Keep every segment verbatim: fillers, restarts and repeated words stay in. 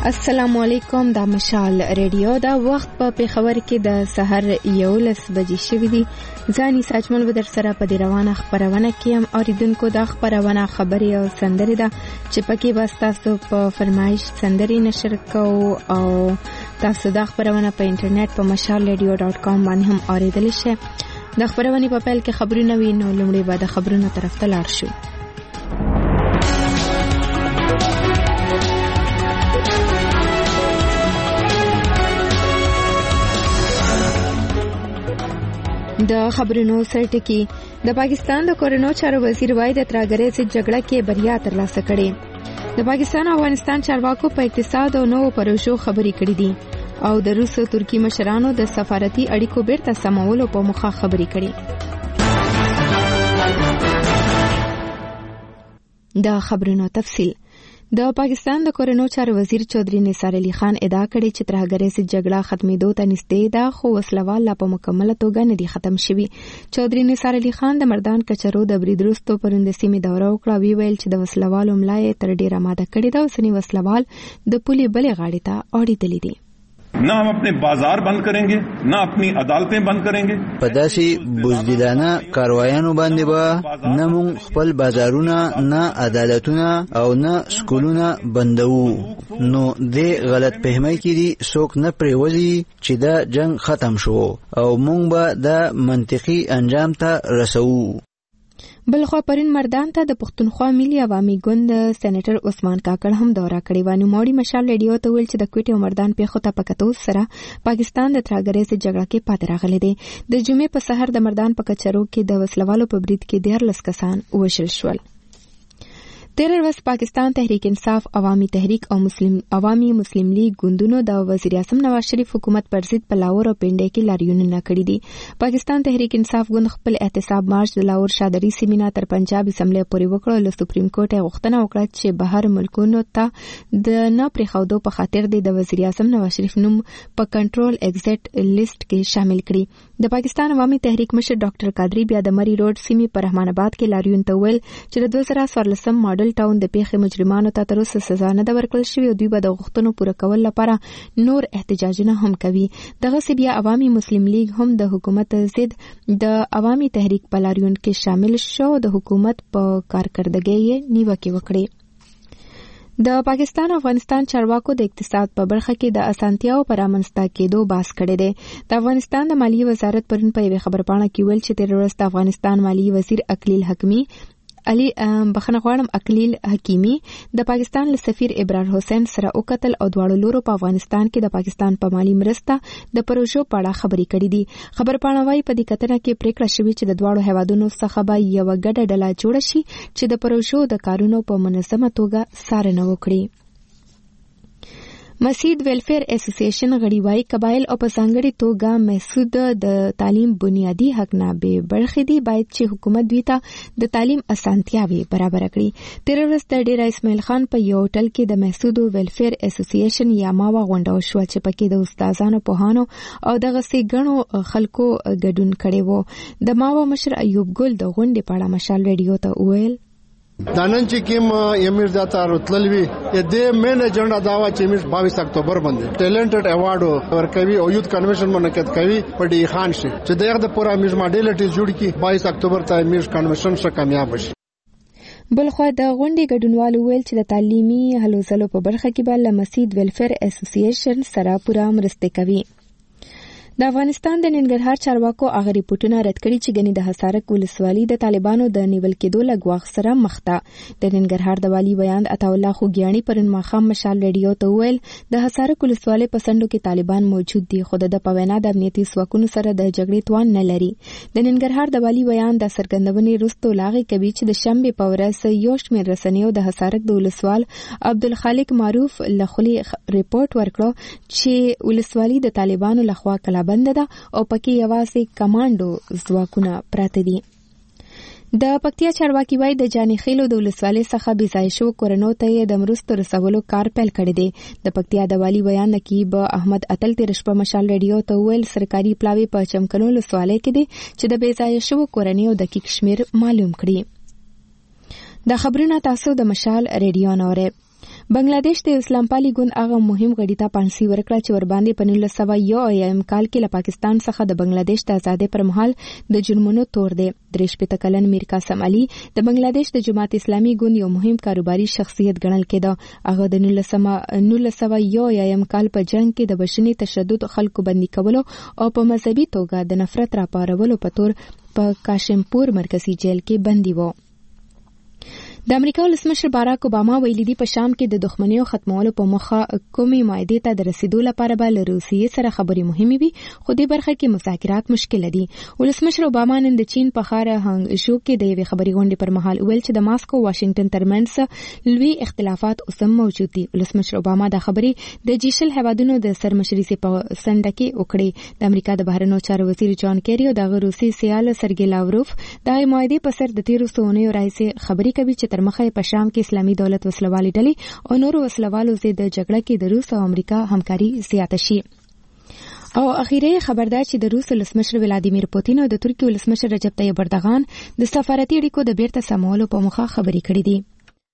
السلام علیکم. دا مشال ریډیو دا وخت په پیښور کې د سحر یولس بجې شوې دي. ځاني ساجمل بدر سره په دی روانه خبرونه کیم. اوریدونکو دا خبرونه خبري او سندري ده چې پکې بس تاسو په فرمایش سندري نشر کو او تاسو دا خبرونه په انټرنیټ په مشال ریډیو ډاټ کام باندې هم اوریدل شئ. د خبرونه په پیل کې خبرونه وینو لومړی بعد خبرونه طرف ته لاړ شو. د خبرونو سرټکی د پاکستان د کورونو چارو وزیر وای د ترهګرۍ ضد جګړه کې بریا ترلاسه کړې. د پاکستان او افغانستان چارواکو په اقتصاد او نوو پروژو خبرې کړې دي او د روس او ترکی مشرانو د سفارتي اړیکو بیرته سمولو په موخه خبرې کړې. د خبرونو تفصیل. د پاکستان د کورونو چارو وزیر چودھری نثار علي خان ادعا کړې چې ترهګرۍ ضد جګړه ختمېدو ته نږدې ده خو وسلوال لا په مکمله توګه نه دي ختم شوي. چودھری نثار علي خان د مردان کچرو د برید وروسته پرون د سیمې دوره وکړه. وی ویل چې د وسلوالو ملا یې تر ډیره ماده کړې ده او ځینې وسلوال د پولې بلې غاړې ته اړېدلي دي. نہ ہم اپنے بازار بند کریں گے نہ اپنی عدالتیں بند کریں گے. پداسي بوزدلانه کاروایانو باندې به نه مونږ خپل بازارونه نه عدالتونه او نه سکولونه بندوو. نو دې غلط فهمي کې دي څوک نه پریوزي چې دا جنگ ختم شو او مونږ به د منطقي انجام ته رسو. بلخوا پرین مردان ته د پښتونخوا ملي عوامي ګوند سېنیټر عثمان کاکړ هم دورہ کړې و. نو موري مشال ریډیو ته ویل چې د کوټې او مردان پیښو ته پکتو سره پاکستان د ترهګرۍ ضد جګړه کې پاتې راغلی دی. د جمعې په سحر د مردان په کچرو کې د وسلوالو په برید کې دیارلس کسان وژل شول. تیر ورځ پاکستان تحریک انصاف عوامي تحریک او مسلم عوامي مسلم لیگ ګوندونو د وزیر اعظم نواز شریف حکومت پر ضد په لاهور او پنډۍ کې لاریونونه کړي دي. پاکستان تحریک انصاف ګوند خپل احتساب مارچ د لاهور شادري سیمینار تر پنجاب اسمبلی پورې وکړ. له سپریم کورټ غوښتنه وکړه چې بهر ملکونو ته د نه پریښودو په خاطر د وزیر اعظم نواز شریف نوم په کنټرول ایگزټ لیست کې شامل کړي. د پاکستان عوامي تحریک مشر ډاکټر قادری بیا د مری روډ سیمې په رحمان آباد کې لاریون ته ویل چې د دوه زره څوارلسم ماډل ټاون د پیښې مجرمانو ته تر اوسه سزا نه ده ورکړل شوې او دوی به د غوښتنو پوره کول لپاره نور احتجاجونه هم کوي. دغه بیا عوامي مسلم لیگ هم د حکومت ضد د عوامي تحریک په لاریون کې شامل شو او د حکومت په کارکردګۍ یې نیوکه وکړه. د پاکستان او افغانستان چارواکو د اقتصاد په برخه کې د اسانتیاو پر امنستا کېدو باس کړی دی. د افغانستان د مالیې وزارت پرون په یوه خبرپاڼه کې ویل چې تیر ورځ د افغانستان مالیې وزیر اقلیل حکمی علي بخنه غواړم اقلیل حکیمی د پاکستان له سفیر ابرار حسین سره وکتل او دواړو لورو په افغانستان کې د پاکستان په مالی مرسته د پروژو په اړه خبرې کړې دي. خبرپاڼه وايي په دې کتنه کې پریکړه شوې چې د دواړو هیوادونو څخه به یو ګډه ډله جوړه شي چې د پروژو د کارونو په منظمه توګه څارنه وکړي. مسجد ویلفیر اسوسییشن غړي وايي قبایل او په ځانګړي توګه محسود د تعلیم بنیادی حق نه به برخې دي باید چې حکومت دوی ته د تعلیم اسانتیاوي برابر کړي. تیر ورځ د ډیرا اسماعیل خان په یو هوټل کې د محسود ویلفیر اسوسییشن یا ماوا غونډه شو چې پکې د استادانو پوهانو او دغه سي غنو خلکو ګډون کړي وو. د ماوا مشر ایوب ګل د غونډې په اړه مشال ریډیو ته ویل دانن چې کوم امیر داتا رتلوي د مین اجنډا داوا چې امیر باییس اکتوبر باندې ټیلنټډ ایوارډ ورکوي او یوت کنونشن منعقد کوي په ډی خان شي چې دغه د پورا امیر ماډیلټی جوړ کی باییس اکتوبر ته امیر کنونشن څخه کامیاب شي. بلخوا د غونډې ګډونوالو ویل چې د تعلیمي هلو ځلو په برخه کې به له مسجد ویلفیر اسوسییشن سره پوره مرسته کوي. د افغانستان د ننګرهار چارواکو هغه ریپورتونه رد کړي چې ګنې د حصارک ولسوالۍ د طالبانو د نیول کېدو له ګواښ سره مخ ده. د ننګرهار د والي بیان عطا الله خوګیاڼي پرون ماښام مشال ریډیو ته ویل د حصارک ولسوالۍ په څنډو کې طالبان موجود دي خو د په وینا د امنیتي ځواکونو سره د جګړې توان نه لري. د ننګرهار د والي بیان د څرګندونې وروسته لاغې کوي چې د شنبې په ورځ یو شمېر رسنیو د حصارک د ولسوال عبدالخالق معروف له خولې ریپورت ورکړ چې ولسوالۍ د طالبانو لخوا کلابند ده او پکې یوازې کمانډو ځواکونه پراته دي. د پکتیا چارواکي وايي د جاني خیلو د ولسوالۍ څخه بې ځای شوو کورنو ته د مرستو رسولو کار پیل کړی دی. د پکتیا د والي بیان نقیب احمد اتل تیر شپه مشال ریډیو ته ویل سرکاري پلاوی په چمکنو ولسوالۍ کې دي چې د بې ځای شوو کورنیو دقیق شمیر معلوم کړي. د خبرونه تاسو د مشال ریډیو نوره بنگلاديش د اسلام پالي ګوند هغه مهم غړي ته پانسي ورکړه چې ور باندې په نولس سوه یو اویایم کال کې له پاکستان څخه د بنگلاديش د آزادۍ پر مهال د جرمونو تور دی. درې شپېته کلن میر قاسم علي د بنگلاديش د جماعت اسلامي ګوند یو مهم کاروباري شخصیت ګڼل کېده. هغه د نولس سوه یو اویایم کال په جنگ کې د بشري تشدد خلکو بندي کولو او په مذهبي توګه د نفرت راپارولو په تور په کاشمپور مرکزي جیل کې بندي و. د امریکا ولسمشر باراک اوباما ویلي دي په شام کې د دښمنیو ختمولو په موخه کومې معاهدې ته د رسیدو لپاره به له روسیې سره خبرې مهمې وي، خو دې برخه کې مذاکرات مشکل دي. ولسمشر اوباما نن د چین په ښار هانګشو کې د یوې خبري غونډې پر مهال ویل چې د ماسکو او واشنگټن ترمنځ لوی اختلافات اوس هم موجود دي. ولسمشر اوباما دا خبرې د جی شل هیوادونو د سرمشري سي په سنډه کې وکړې. د امریکا د بهرنیو چارو وزیر جان کیری او د روسي سیال سرګي لاوروف د معاهدې په سر د تیرو څو راهیسې خبرې کوي چې تر مخه په شام کې اسلامي دولت وسلوالي ډلې او نورو وسلوالو ضد د جګړه کې د روس او امریکا همکاري زیاته شي. او اخیری خبر ده چې د روس ولسمشر ولادیمیر پوتین او د ترکیې ولسمشر رجب طیب اردوغان د سفارتي اړیکو د بیرته سمولو په موخه خبرې کړې دي.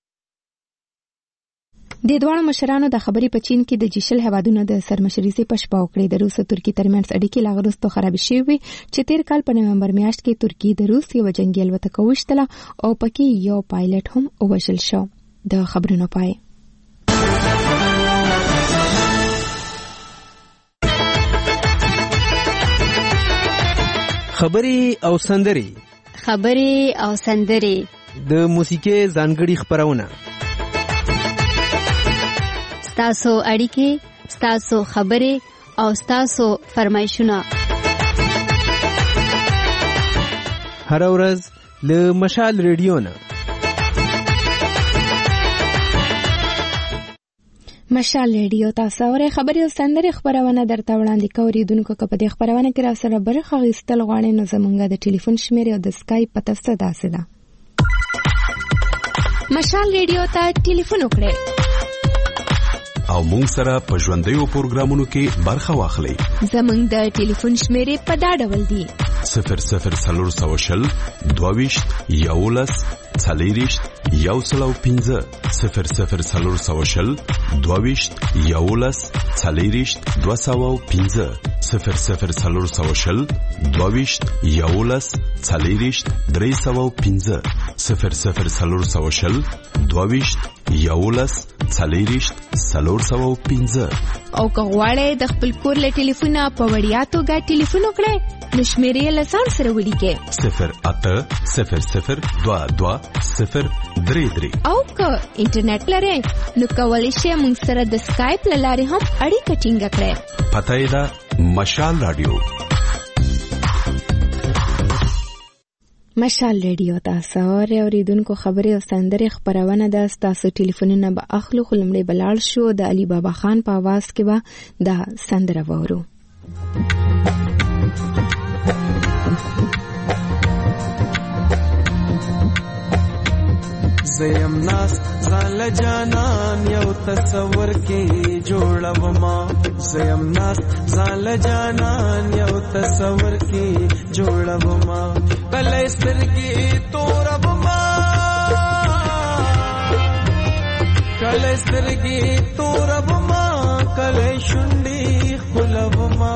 د دوه مشرانو د خبرې په چین کې د جیشل هیوادونو د سرمشري سي پښپاو کړې. د روس او ترکیې ترمنځ اړیکې لا غرستو خراب شوې چې تیر کال په نومبر میاشت کې ترکیې د روس یو جنگي الوتکه وشتله او پکې یو پایلټ هم ووژل شو. د خبرونو پای. خبرې او سندري خبرې او سندري د موسیقي ځانګړي خبرونه ستاسو اړیکې ستاسو خبرې او ستاسو فرمایشونه هر ورځ له مشال ریډیو نه. مشال ریډیو تاسو اورئ خبرې او سندري خبرونه درته وړاندې کوریدونکو که په دې خبرونه کې را سره برخه اخیستل غواړئ نو زموږ د ټلیفون شمیرې او د اسکایپ پته څه داسې ده. مشال ریډیو ته ټلیفون وکړئ او مونږ سره په ژوندیو پروګرامونو کې برخه واخلئ. زموږ د ټلیفون شمیرې په دا ډول دي: صفر صفر څلور سوه شل دوهویشت یولس څلېرویشت یو سل او پنځه صفر صفر څلور سوه شل دوهویشت یولس څلېرویشت دوه سوه او پنځه صفر صفر څلور سوه شل دوهویشت یولس څلېرویشت درې سوه او پنځه صفر صفر څلور سوه شل دوهویشت یولس څلېرویشت څلور سوه او پنځه. او که غواړئ د خپل کور له ټلیفونه په وړیا توګه ټلیفون وکړئ نو شمیرې له ځان سره ولیکئ: صفر اته صفر صفر دوه دوه صفر درې درې. او که انټرنیټ لرئ نو کولی شئ موږ سره د اسکایپ له لارې هم اړیکه ټینګه کړئ. پته یې ده مشال رادیو. مشال ریډیو تاسو اوریدونکو خبرې او سندري خبرونه ده. تاسو ټلیفونونه به اخلو خو لمړی بلاړ شو د علي بابا خان په आवाज کې به دا سندره وورو. زیم ناس زال جانان یو تصور کې جوړوما زیم ناس زال جانان یو تصور کې جوړوما کله سترګې توربما کله سترګې توربما کله شونډې خلوما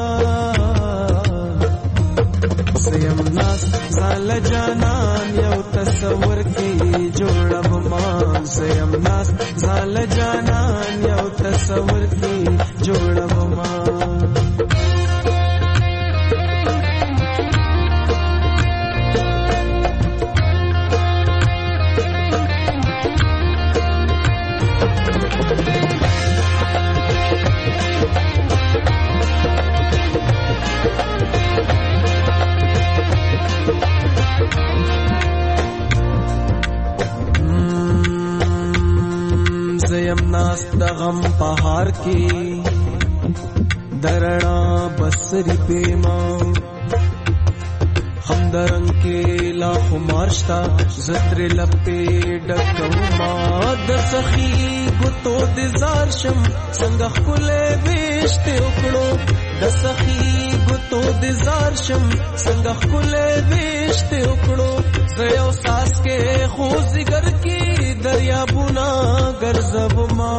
زیم ناس زال جانان یو تصور کې جوړوما زیم ناس زال جانان یو تصور کې جوړوما. ناس د غم پهار کې درنا بسری پیما هم درنګ کې لا خمارشتا زتر لپې ډکوما د سخی ګوتو د زار شم څنګه خله وشته وکړو د سخی ګوتو ناستو د زار شم څنګه خپلې وشته وکړو زه یو ساس کې خو زیګر کې دریابونه ګرځب ما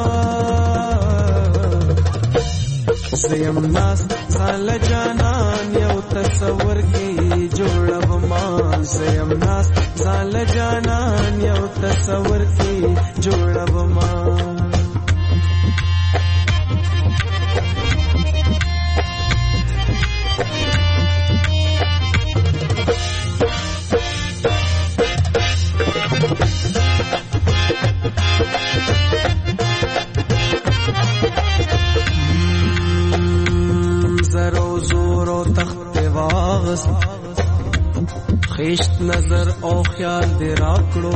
زیم ناست ځان جانان یو تصور کې جوړب ما زیم ناست ځان جانان یو تصور کې جوړب ما خیشت نظر او خیال دے راکڑو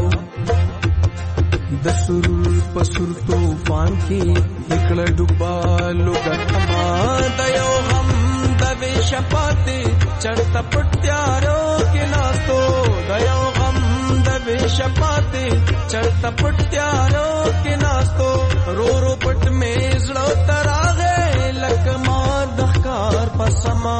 د سرور پسر طوفان کی نکل ڈوبا لوگا تما د یو غم د وی شپاتے چڑھتا پٹیارو کے ناستو د یو غم د وی شپاتے چڑھتا پٹیارو کے ناستو رو رو پٹ میں زړه تراغه لکما دخکار پسما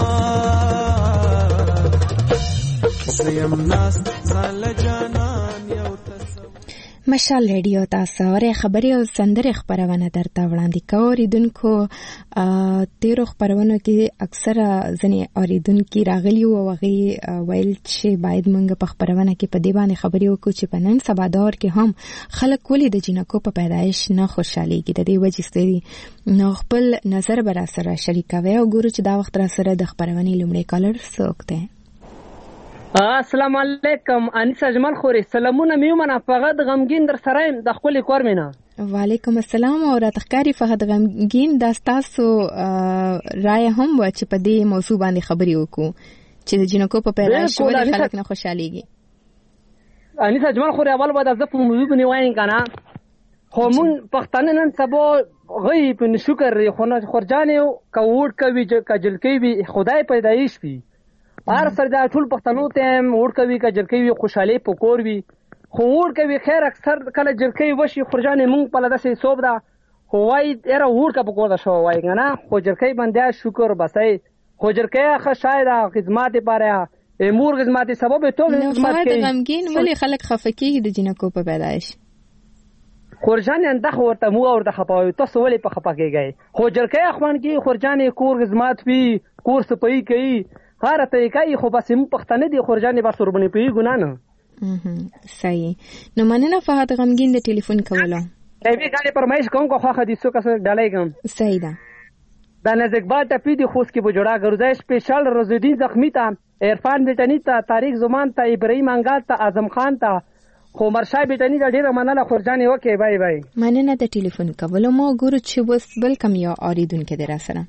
مشال ریډیو تاسو اورئ خبري او سندره خبرونه درته وړاندې کوو. اوریدونکو تیرو خبرونو کې اکثره ځنې اوریدونکي راغلي وو او هغوی ویل چې باید موږ په خبرونه کې په دې باندې خبرې وکړو چې په نن سبا دور کې هم خلک ولې د جینکو په پیدایش نه خوشحالیږي. د دې وجې ستړي نو خپل نظر به راسره شریکوئ او ګورو چې دا وخت راسره د خبرونې لومړی کالر څوک دی. السلام علیکم انیس اجمل خوري سلامونه میومنه فقط غمگین در سرایم د خپل کور مینا. وعلیکم السلام او راتخکاری فقط غمگین د تاسو رائے هم و چې په دې موضوع باندې خبرې وکړو چې د جنکو په پیدایش ولې خلک نه خوشحاليږي. انیس اجمل خوري اول به د زفو موضوع بنی وایم کنه خو مون پښتانه نن سبا غي په شکر خو خورجانې کووډ کوي کجل کوي خدای پیدایش وي هر سر دا ټول پښتنو ته وړ کوي که جلکې وي خوشحالي په کور وي خو وړ کوي خیر اکثر کله جلکې وشي خورجانې مونږ په لداسې صوب ده خو وایي یاره وړ که په کور ده شو وایي که نه خو جلکې باندې شکر بسئ خو جلکې ښه شای ده خدمات لپاره مور خدمات سبب ټول خدمات کوي. غمګین ولې خلک خفه کېږي د جنکو په پیدایش خورجانې اندخ ورته مو ورته خپاوي تاسو ولې په خپه کېږئ خو جلکې اخوان کې خورجانې کور خدمات وي کور صفایي کوي هر طریقې خو بس مو پښتنه دي خورجانې بس وربنې پی ګنا نه. صحیح نو مننه فهد غمگین د ټلیفون کولو ایوی غاړي پرمایش کوم کو خو حدیثو کا ډالای کوم. صحیح ده دا نزدیک بال ټپی دی خوس کې بجوړه ګرځای سپیشل رزدین زخمی ته عرفان بیٹنی ته طارق زمان ته ابراهیم انګال ته اعظم خان ته خو مرشای بیٹنی دا ډیره مننه خورجانې وکي بای بای. مننه د ټلیفون کولو مو ګورو چې وس بل کم یو اوریدونکو در سره.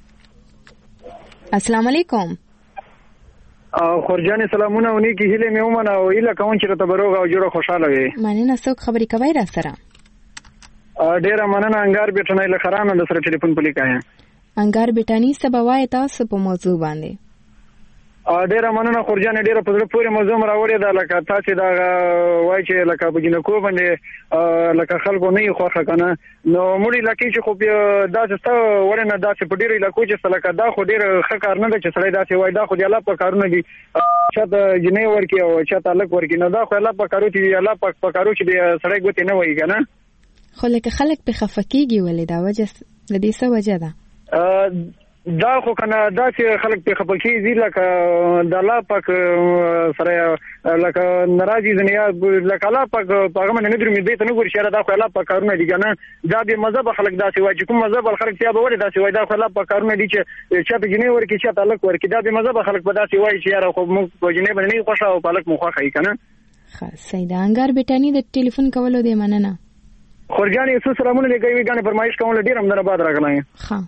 السلام علیکم. خورجانې سلامونه ونی کې هله مې ومنه او اله کوم چې ته بروغ او جوړه خوشاله وي. مننه څوک خبرې کوي را سره. ډیره مننه انګار بیٹنی لخرانه د سره ټلیفون پلی کایا. انګار بیٹانی سبوای تاسو په موضوع باندې. ډیره مننه خورجانې ډیره په زړه پورې موضوع راوړې ده لکه تاسو دا وای چې لکه په جنکو باندې لکه خلکو نه خوښه کنه نو مړي لکه چې خو دا څه ورنه داسې په ډیره لکه چې لکه دا خو ډیره ښه کار نه دی چې سړی داسې وای دا خو دی الله په کارونه دي چې جنې ورکی او چې تعلق ورکی نه دا خو الله په کارو دي الله په کارو چې سړی ګوتې نه وای کنه خو لکه خلک په خفقېږي ولې دا وجه د دې څه وجه ده دا خو کنه دا چې خلک په خپکیږي لکه د الله پاک سره لکه ناراضي ځنیا لکه الله پاک هغه باندې نه درمي دې ته نه ګوري چې دا خو الله پاک کارونه دي کنه دا به مذهب خلک داسې وایي کوم مذهب خلک چې به ولې داسې وایي دا خو الله پاک کارونه دي چې چې ته جنې ورکی چې تعلق ورکی دا به مذهب خلک په داسې وایي چې یاره خو موږ په جنې باندې نه خوښه او پالک مخه خای کنه. خاص سید انګار بیٹانی د ټلیفون کولو دی مننه. خورجانې سو سلامونه لګوي غانې فرمایش کوم ډیر هم درباد راغلی. ها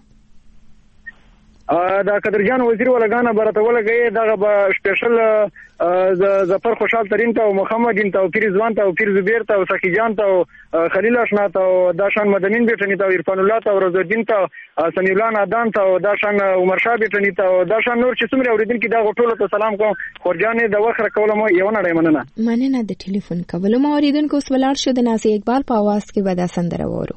دا قدرجان وزیر ولګانه برته ولګي دغه به سپیشل ظفر خوشحال ترین ته او محمد دین ته او پیر ځوان ته او پیر زبیر ته او سخی جان ته او خلیل اشنا ته او داشان مدنین بیٹنی ته او عرفان الله ته او رضوالدین ته سمی الله نادان ته او داشان عمر شاه بیٹنی ته او داشان نور چې څومره اوریدونکو دا غټولو ته سلام کوم. خورجانې د وخت راکول مو یو نه مننه. مننه د ټلیفون کولو مو اوریدونکو اوس ولاړ شو د نازي اقبال په आवाज کې ودا سندره وورو.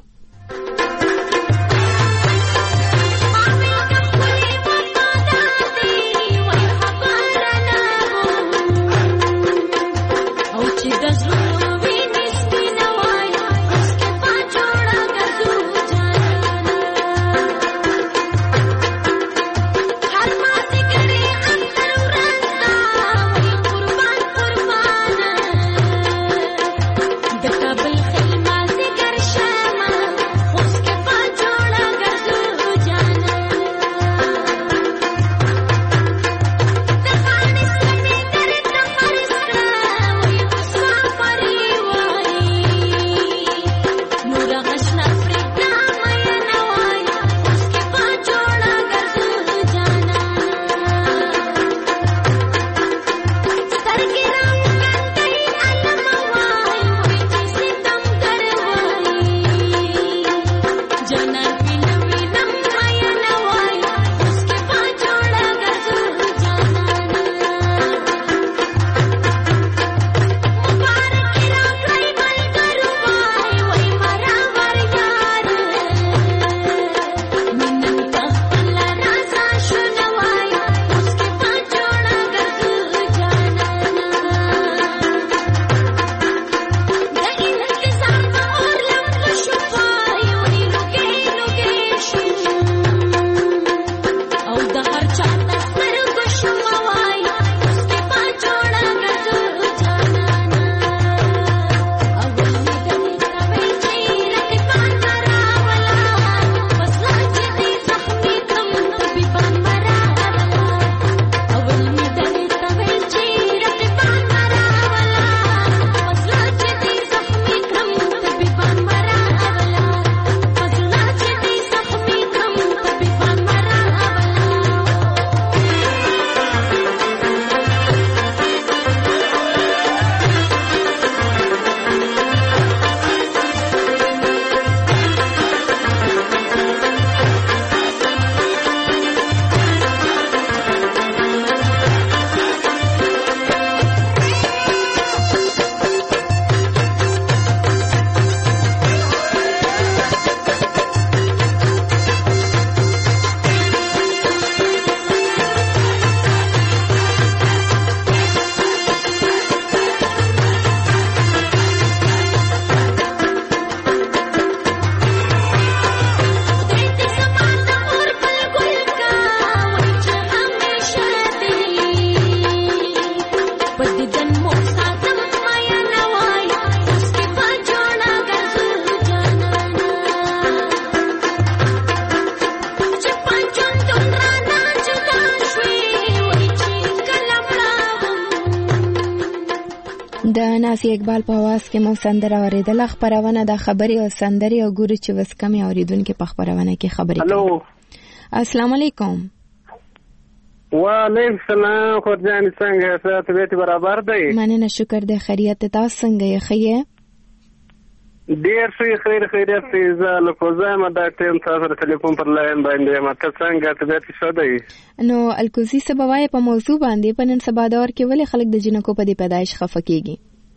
نازي اقبال په आवाज کې مو سندره اوریدل. خبرونه د خبري او سندري او ګوري چې وس کمی اوریدونکو په خبرونه کې خبري. الو السلام علیکم. وعلیکم السلام. خورجان څنګه تاسو طبيعت برابر دی؟ مننه شکر دی. خیریت تاسو څنګه یې؟ خیه ډیر ښه خیر خیریت دی. زه له کوزه دا ټیم تاسو ټلیفون پر لاین باندې ما ته څنګه طبيعت ښه دی؟ نو الکوزي سبوای په موضوع باندې په نن سبا دور کې ولې خلک د جنکو په دې پیدایش خفه کیږي؟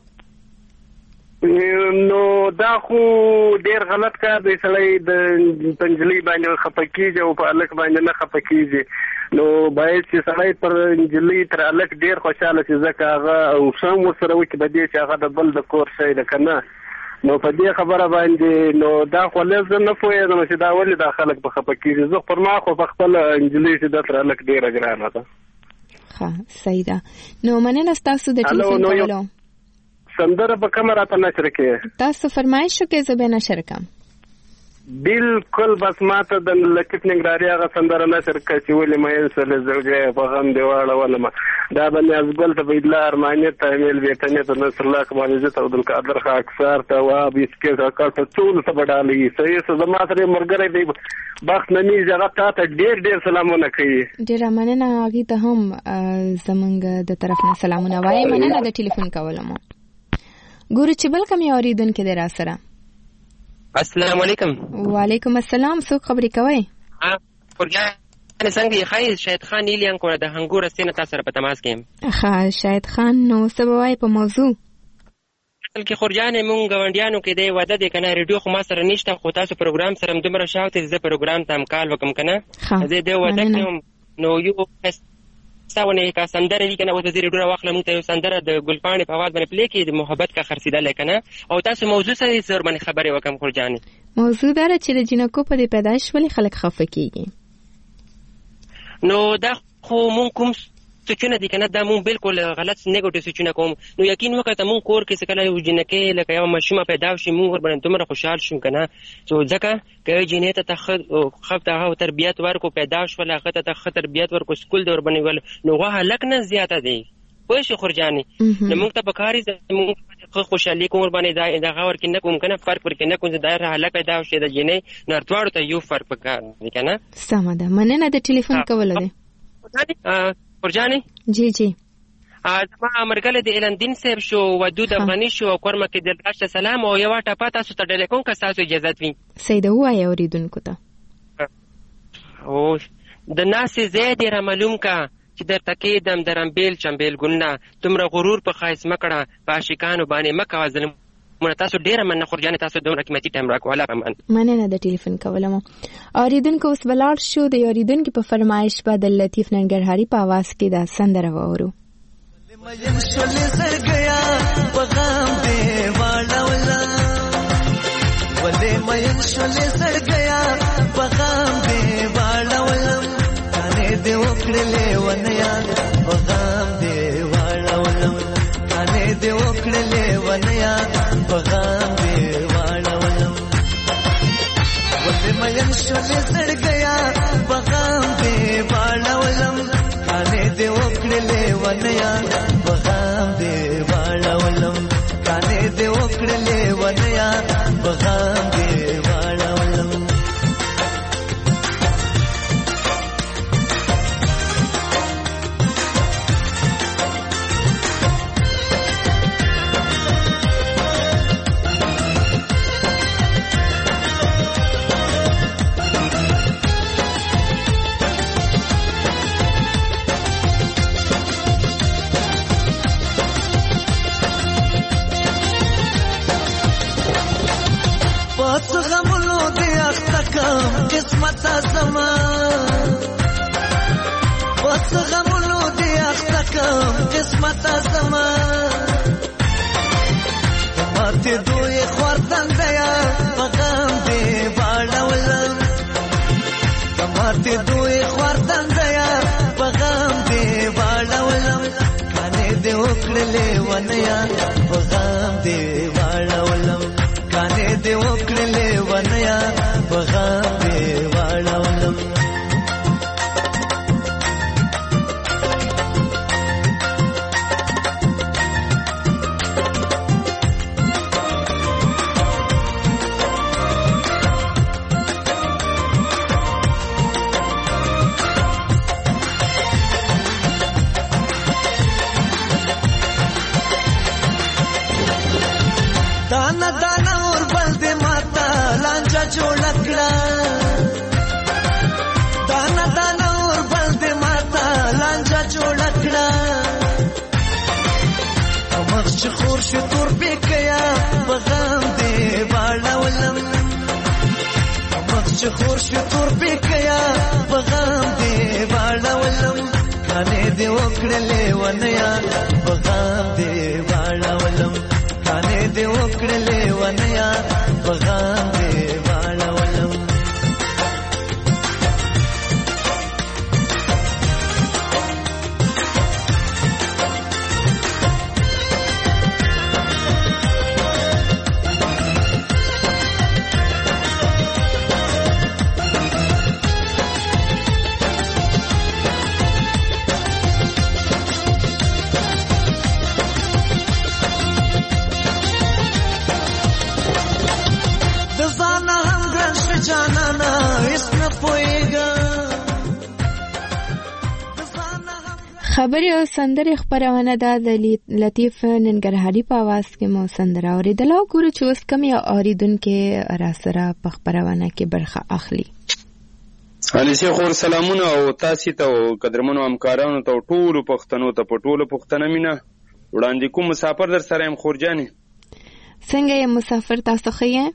نو دا خو ډیر غلط کار دی. سړی د پنځلي باندې خفه کیږي او په الک باندې نه خفه کیږي. نو باید چې سړی پر انجلي تر الک ډیر خوشاله شي ځکه هغه او سم ورسره وکړي به دې چې هغه د بل د کور شي ده که نه. نو په دې خبره باندې نو دا خو لږ نه پوهېږم چې دا ولې دا خلک په خفه کېږي. زه پر ما خو په خپله انجلۍ چې دا تر هلک ډېره ګرانه ده. ښه صحیح ده. نو مننه ستاسو د ټلیفون کولو. سندره په کومه راته نشر کې تاسو فرمایش وکړئ زه به نشر کړم. بالکل بس ماته د لطیف ننګرهاري هغه سندره نشر کړه چې ولې مین سله زړګی په غم دې واړولم. دا به نیازګل ته بېدله ارمانیت ته امیل بېتنې ته نصرالله کمالزي ته عبدالقادر خاکسار ته وهاب اسکیس اکا ته ټولو ته به ډالۍ صحیح څه زما سره ملګری دی بخت نمیز هغه تا ته ډېر ډېر سلامونه کوي. ډېره مننه. هغې ته هم زموږ د طرف نه سلامونه وایي. مننه د ټلیفون کولو مو. ګورو چې بل کوم یې اورېدونکی دی را سره. السلام علیکم. وعلیکم السلام. څوک خبرې کوئ؟ خورجان څنګه یې؟ ښایي شاهد خان نیلیان کوره د هنګور استینه تاسو سره په تماس کې یم. ښه شاهد خان نو څه به وایي په موضوع؟ اصل کې خورجانې مونږ ګاونډیانو کې دی واده دی که نه ریډیو خو ما سره نشته خو تاسو پروګرام سره هم دومره شوق دی زه پروګرام ته هم کال وکړم که نه. زه د واده کې نو یو ساونه کا سندره لیکنه او د ریډیو راوخله مونږ ته یو سندره د ګلپاڼې په आवाज باندې پلی کې د محبت کا خرڅېدلی که نه. او تاسو موضوع سره زه ورباندې خبرې وکړم خورجانې. موضوع دا ده چې د جنکو په دې پیدایش ولې خلک خفه کېږي؟ نو دا خو مونږ کوم سوچونه دي که نه دا مونږ بالکل غلط نیګیټیو سوچونه کوم. نو یقین وکړه ته مونږ کور کې څه کله یو جنکۍ لکه یوه ماشومه پیدا شي مونږ ورباندې دومره خوشحال شو که نه. ځکه که یو جنۍ ته ته ښه ته هغه تربیت ورکړو پیدا شول هغه ته ته ښه تربیت ورکړو سکول دې ورباندې ول نو هغه هلک نه زیاته دی. پوه شې خورجانې؟ نو مونږ ته پکار دي مونږ ښه خوشحالي کوم ورباندې دغه ورکې نه کوم که نه فرق ورکې نه کوم چې دا هلک پیدا شي د جنۍ نو دواړو ته یو فرق پکار دی که نه. سمه ده. مننه د ټلیفون کولو دی. خورجانې جی جی زما مرګله د الندین صاحب شو ودود افغاني شو او کورمه کې د راشه سلام او یو ټاپه تاسو ته ډېر کوم که تاسو اجازه وي. سیده وایي اوریدونکو ته. او د ناسې زید را معلوم کا چې درته کېدم د رمبیل چمبیل ګلونه دومره غرور په ښایست مه کړه په عاشقانو باندې مه کوه ظلم. تاسو ډېره مننه خورجانې تاسو دومره قیمتي ټایم راکړو. الله پامان. مننه د ټلیفون کولو مو. اوریدونکو اوس ولاړ شو د اوریدونکو په فرمایش به د لطیف ننګرهاري په आवाज کې دا سندره واورو. مین شل زر گیا پیغام دے والا ولا ولے مین شل زر گیا پیغام دے والا ولا کانے دے وکړلې ونیا پیغام دے والا ولا کانے دے وکړلې ونیا پیغام دے والا ولا ولے مین شل زر گیا پیغام دے والا ولا کانے دے وکړلې ونیا بغام دے والا ولم کانے دے وکړلې ونیا بغام دے والا ولم قسمت زمان بس غمونو دی اختکم قسمت زمان ماته دوی خوردن دیا بغام دی باړولم ماته دوی خوردن دیا بغام دی باړولم کانه دی وکړلې ونیا بغام دی باړولم کانه دی وکړلې ونیا بغام دی واړولم چې خور شو تور پکیا بغام دې واړولم کانه دې وکړلې ونیا بغام دې واړولم کانه دې وکړلې ونیا بغام دې واړولم خبري او سندري خبرونه ده د لطیف ننګرهاري په आवाज کې مو سندره اوریدل او ګورو چې اوس کوم یو اوریدونکو را سره په خبرونه کې برخه اخلي. انیسه خور سلامونه او تاسو ته او قدرمنو همکارانو ته ټول پښتنو ته پټول پښتنه مینا وړاندې کوم مسافر در سره هم خورجاني څنګه یې مسافر تاسو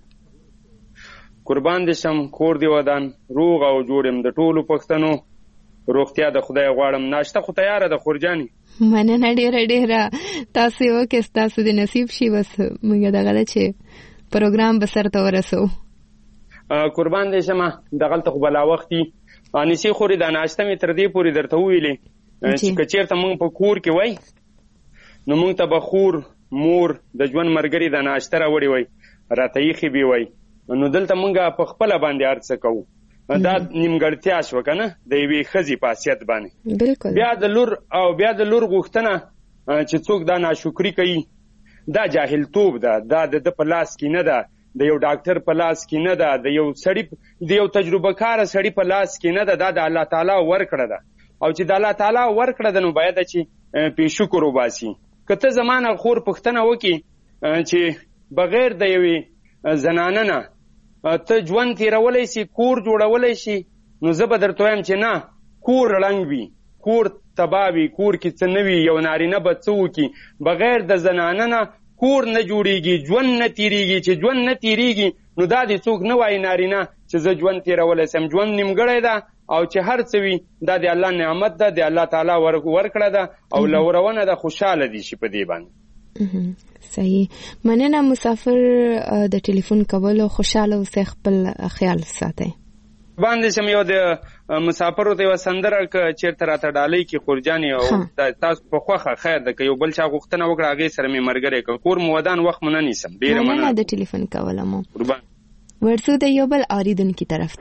خې قربان دې شم کور دی ودان روغ او جوړم د ټول پښتنو روغتیا د خدای غواړم ناشته خو تیار ده خورجاني مننه ډیره ډیره تاسو یو کې تاسو د نصیب شي بس موږ دغه چې پروګرام به سره ورسو قربان دې شمه دغه ته بلا وختي انیسي خوري د ناشته می تر دې پوری درته ویلې چې کچیرته موږ په کور کې وای نو موږ ته بخور مور د ژوند مرګري د ناشته راوړي وای راته یې خبي وای نو دلته موږ په خپل باندې ارڅ کوو دا نیمګړتیا شو کنه د یوې خزي پاسیت باندې بیا د لور او بیا د لور غوښتنه چې څوک دا ناشکری کوي دا جاهلتوب ده دا د په لاس کې نه ده د یو ډاکټر په لاس کې نه ده د یو سړی د یو تجربه کار سړی په لاس کې نه ده دا د الله تعالی ورکړه ده او چې د الله تعالی ورکړه ده نو باید چې په شکر وباسي کته زمانه خور پښتنه وکي چې بغیر د یوې زنانه نه ته ژوند تیرولای شي کور جوړولای شي نو زه به درته وایم چې نه کور رنګ وي کور تباه وي کور کې څه نه وي یو نارینه به څه وکړي بغیر د زنانه نه کور نه جوړیږي ژوند نه تیریږي چې ژوند نه تیریږي نو دا دې څوک نه وایي نارینه چې زه ژوند تیرولی سم ژوند نیمګړی ده او چې هر څه وي دا د الله نعمت ده د الله تعالی ورکړه ده او لورونه ده خوشحاله دي شي په دې باندې صحیح مننه مسافر د ټلیفون کولو خوشاله اوسئ خپل خیال ساتئ باندې سم یو د مسافرو ته وسندره ک چیرته راته ډالۍ کی خورجاني او تاسو په خوخه خیر ده ک یو بل چا غوښتنه وکړه هغه سره می مرګره ک کور مودان وخت مونږ نیسم ډیر مننه د ټلیفون کولو مو ورسو د یو بل اوریدونکو طرف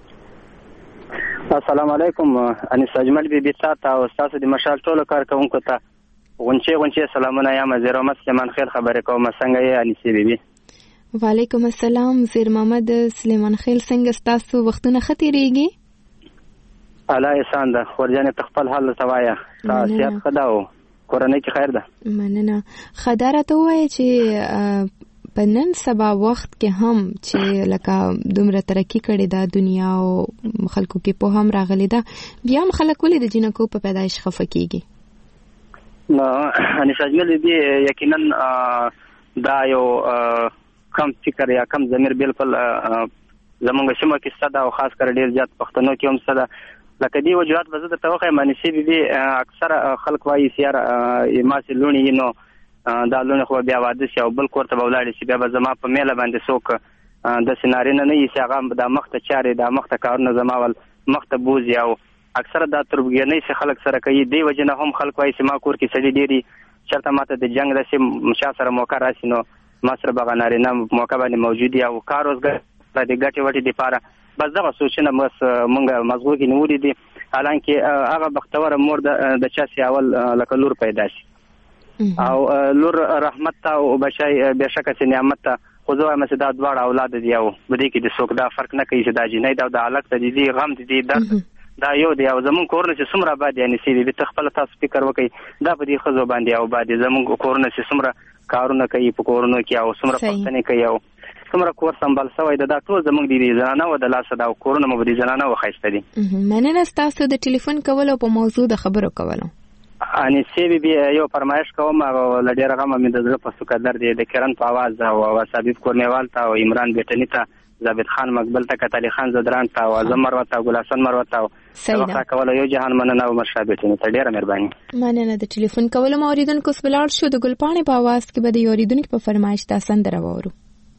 ته السلام علیکم انیس اجمل بی بی تاسو او تاسو د مشال ټولو کارکونکو ته غونچه غونچه سلامونه یم زیرو مسلمان خیر خبره کوم څنګه یې انیسې بیبي وعلیکم السلام زیر محمد سلیمان خیل څنګه تاسو وختونه خطرېږي الله احسان ده خورجانې تخپل حال توایا تاسیات خداو کورنۍ کې خیر ده مننه خداره ته وایي چې په نن سبا وخت کې هم چې لکه دومره ترقی کړې ده دنیا او خلکو کې په هم راغلي ده بیا هم خلک ولې د جنکو په پیدایش خفه کیږي نو انیس اجمل بی یقینا دا یو کم فکر یا کم ضمیر بالکل زمونږ سیمه کې ستده او خاص کر ډیر زیات پښتنو کې هم ستده لکه دی وجوهات به زه درته وښیم انیسې بیبي اکثره خلک وایي چې یاره ماسې لوڼې نو دا لوڼې خو بیا واده شي او بل کور ته به ولاړې شي بیا به زما په میله باندې څوک داسې نارینه نه وي چې هغه دا مخته چارې دا مخته کارونه زما ول مخته بوځي او اکثره دا تربګنۍ چې خلک سره کوي دی وجه نه هم خلک وایي چې ما کور کې سړي ډېري چېرته ماته د جنګ داسې شا سره موقع راشي نو ما سره به هغه نارینه موقع باندې موجود وي او کار روزګار د ګټې وټې دپاره بس دغه سوچونه بس مونږ مغزو کې نیولي دي حالانکه هغه بختوره مور د چا سي اول لکه لور پیدا شي او لور رحمت ته او بشای بشکه سي نعمت ته خو زه وایم چې دا دواړه اولاد دي او بده کې د څوک دا فرق نه کوي چې دا جنۍ دا د هلک ته دي غم دي درد دا یو دی او زمونږ کورونه چې څومره آباد یعنې سي دي ته خپله تاسو فکر وکړئ دا په دې ښځو باندې آباد دي زمونږ کورونه چې څومره کارونه کوي په کورونو کې او څومره پوښتنې کوي او څومره کور سمبال شوی ده دا ټول زمونږ دي زنانه و د لاسه دا کورونه مو به د زنانه و ښایسته دي مننه ستاسو د ټلیفون کولو په موضوع د خبرو کولو انیسې بیبي یو فرمایش کوم هغه له ډېره غمه مې د زړه په سوکه درد دی د کرن په اواز او وسابیب کورنیوال ته او عمران بیټني ته زابط خان مقبل ته کتلی خان زدران ته او اعظم مروت ته ګل حسن مروت ته صحیح دا کول یو جهان مننه او مشابهتونه ته ډیره مهرباني. مننه. د ټلیفون کولو اوریدونکو سپلاړ شو د ګلپاڼې په आवाज کې به د اوریدونکو په فرمایش تاسو سندره وورو.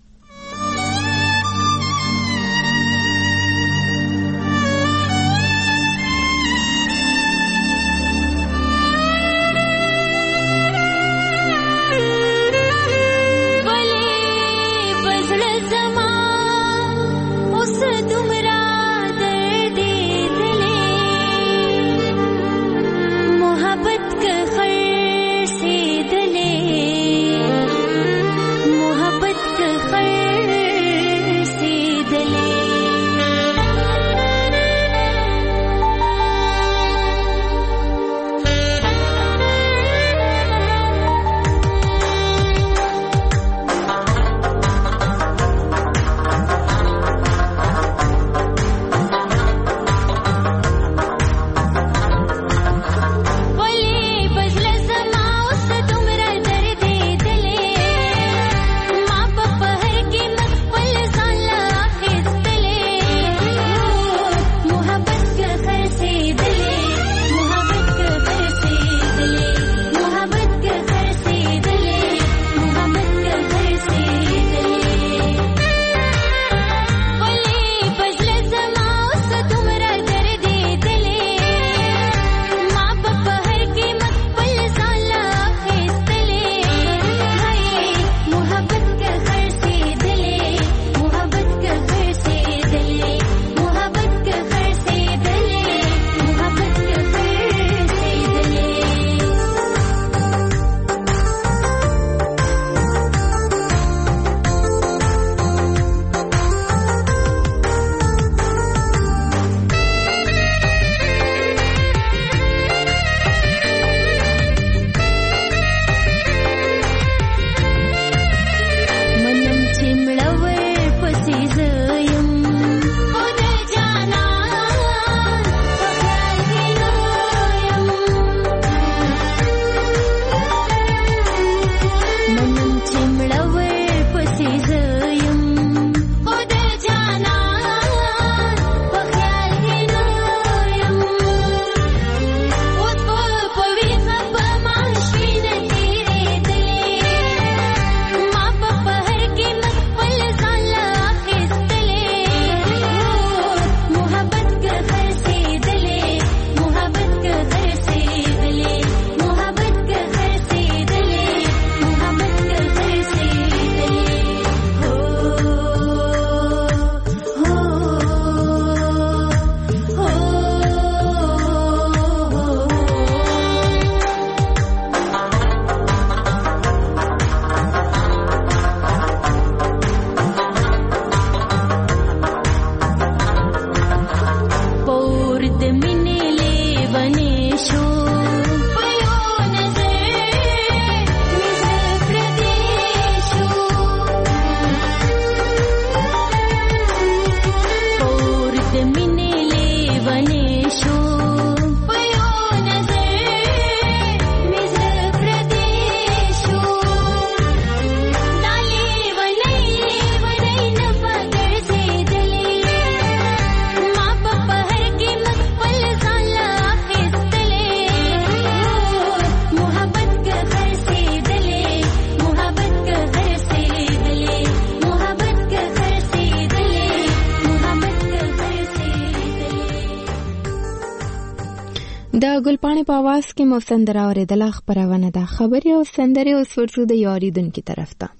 د ګلپاڼې په आवाज کې مو سندره اورېدله. خپرونه ده خبرې او سندرې اوس ورسو د یاریدونکي طرف ته.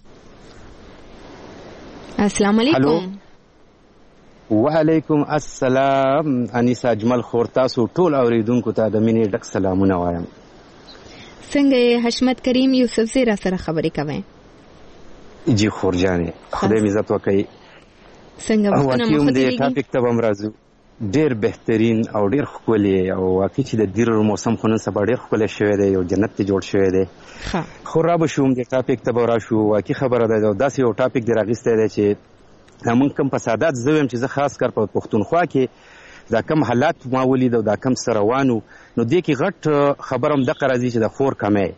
السلام علیکم. وعلیکم السلام. انیسا اجمل خور تاسو ټول اوریدونکو ته د مینې ډک سلامونه وایم. څنګه حشمت کریم یوسف زیرا سره خبرې کوي؟ جی خور جانې خدای مې عزت وکړي. څنګه وختونه مخ ته دې ټاپک ته هم راځو. ډیر بهترین او ډیر ښکلی او واقعي چې د دیر موسم خو نن سبا ډیر ښکلی شوی دی، یو جنت ته جوړ شوی دی. خو را به شوم د ټاپک ته به راشو. واقعي خبره ده، داسې یو ټاپک دی راغیستی دی چې موږ کوم فسادات زه ویم چې زه خاص کر په پښتونخوا کې دا کم حالات ما ولید او دا کم څه روان و، نو دې کې غټ خبره هم دقه راځي چې د خور کمی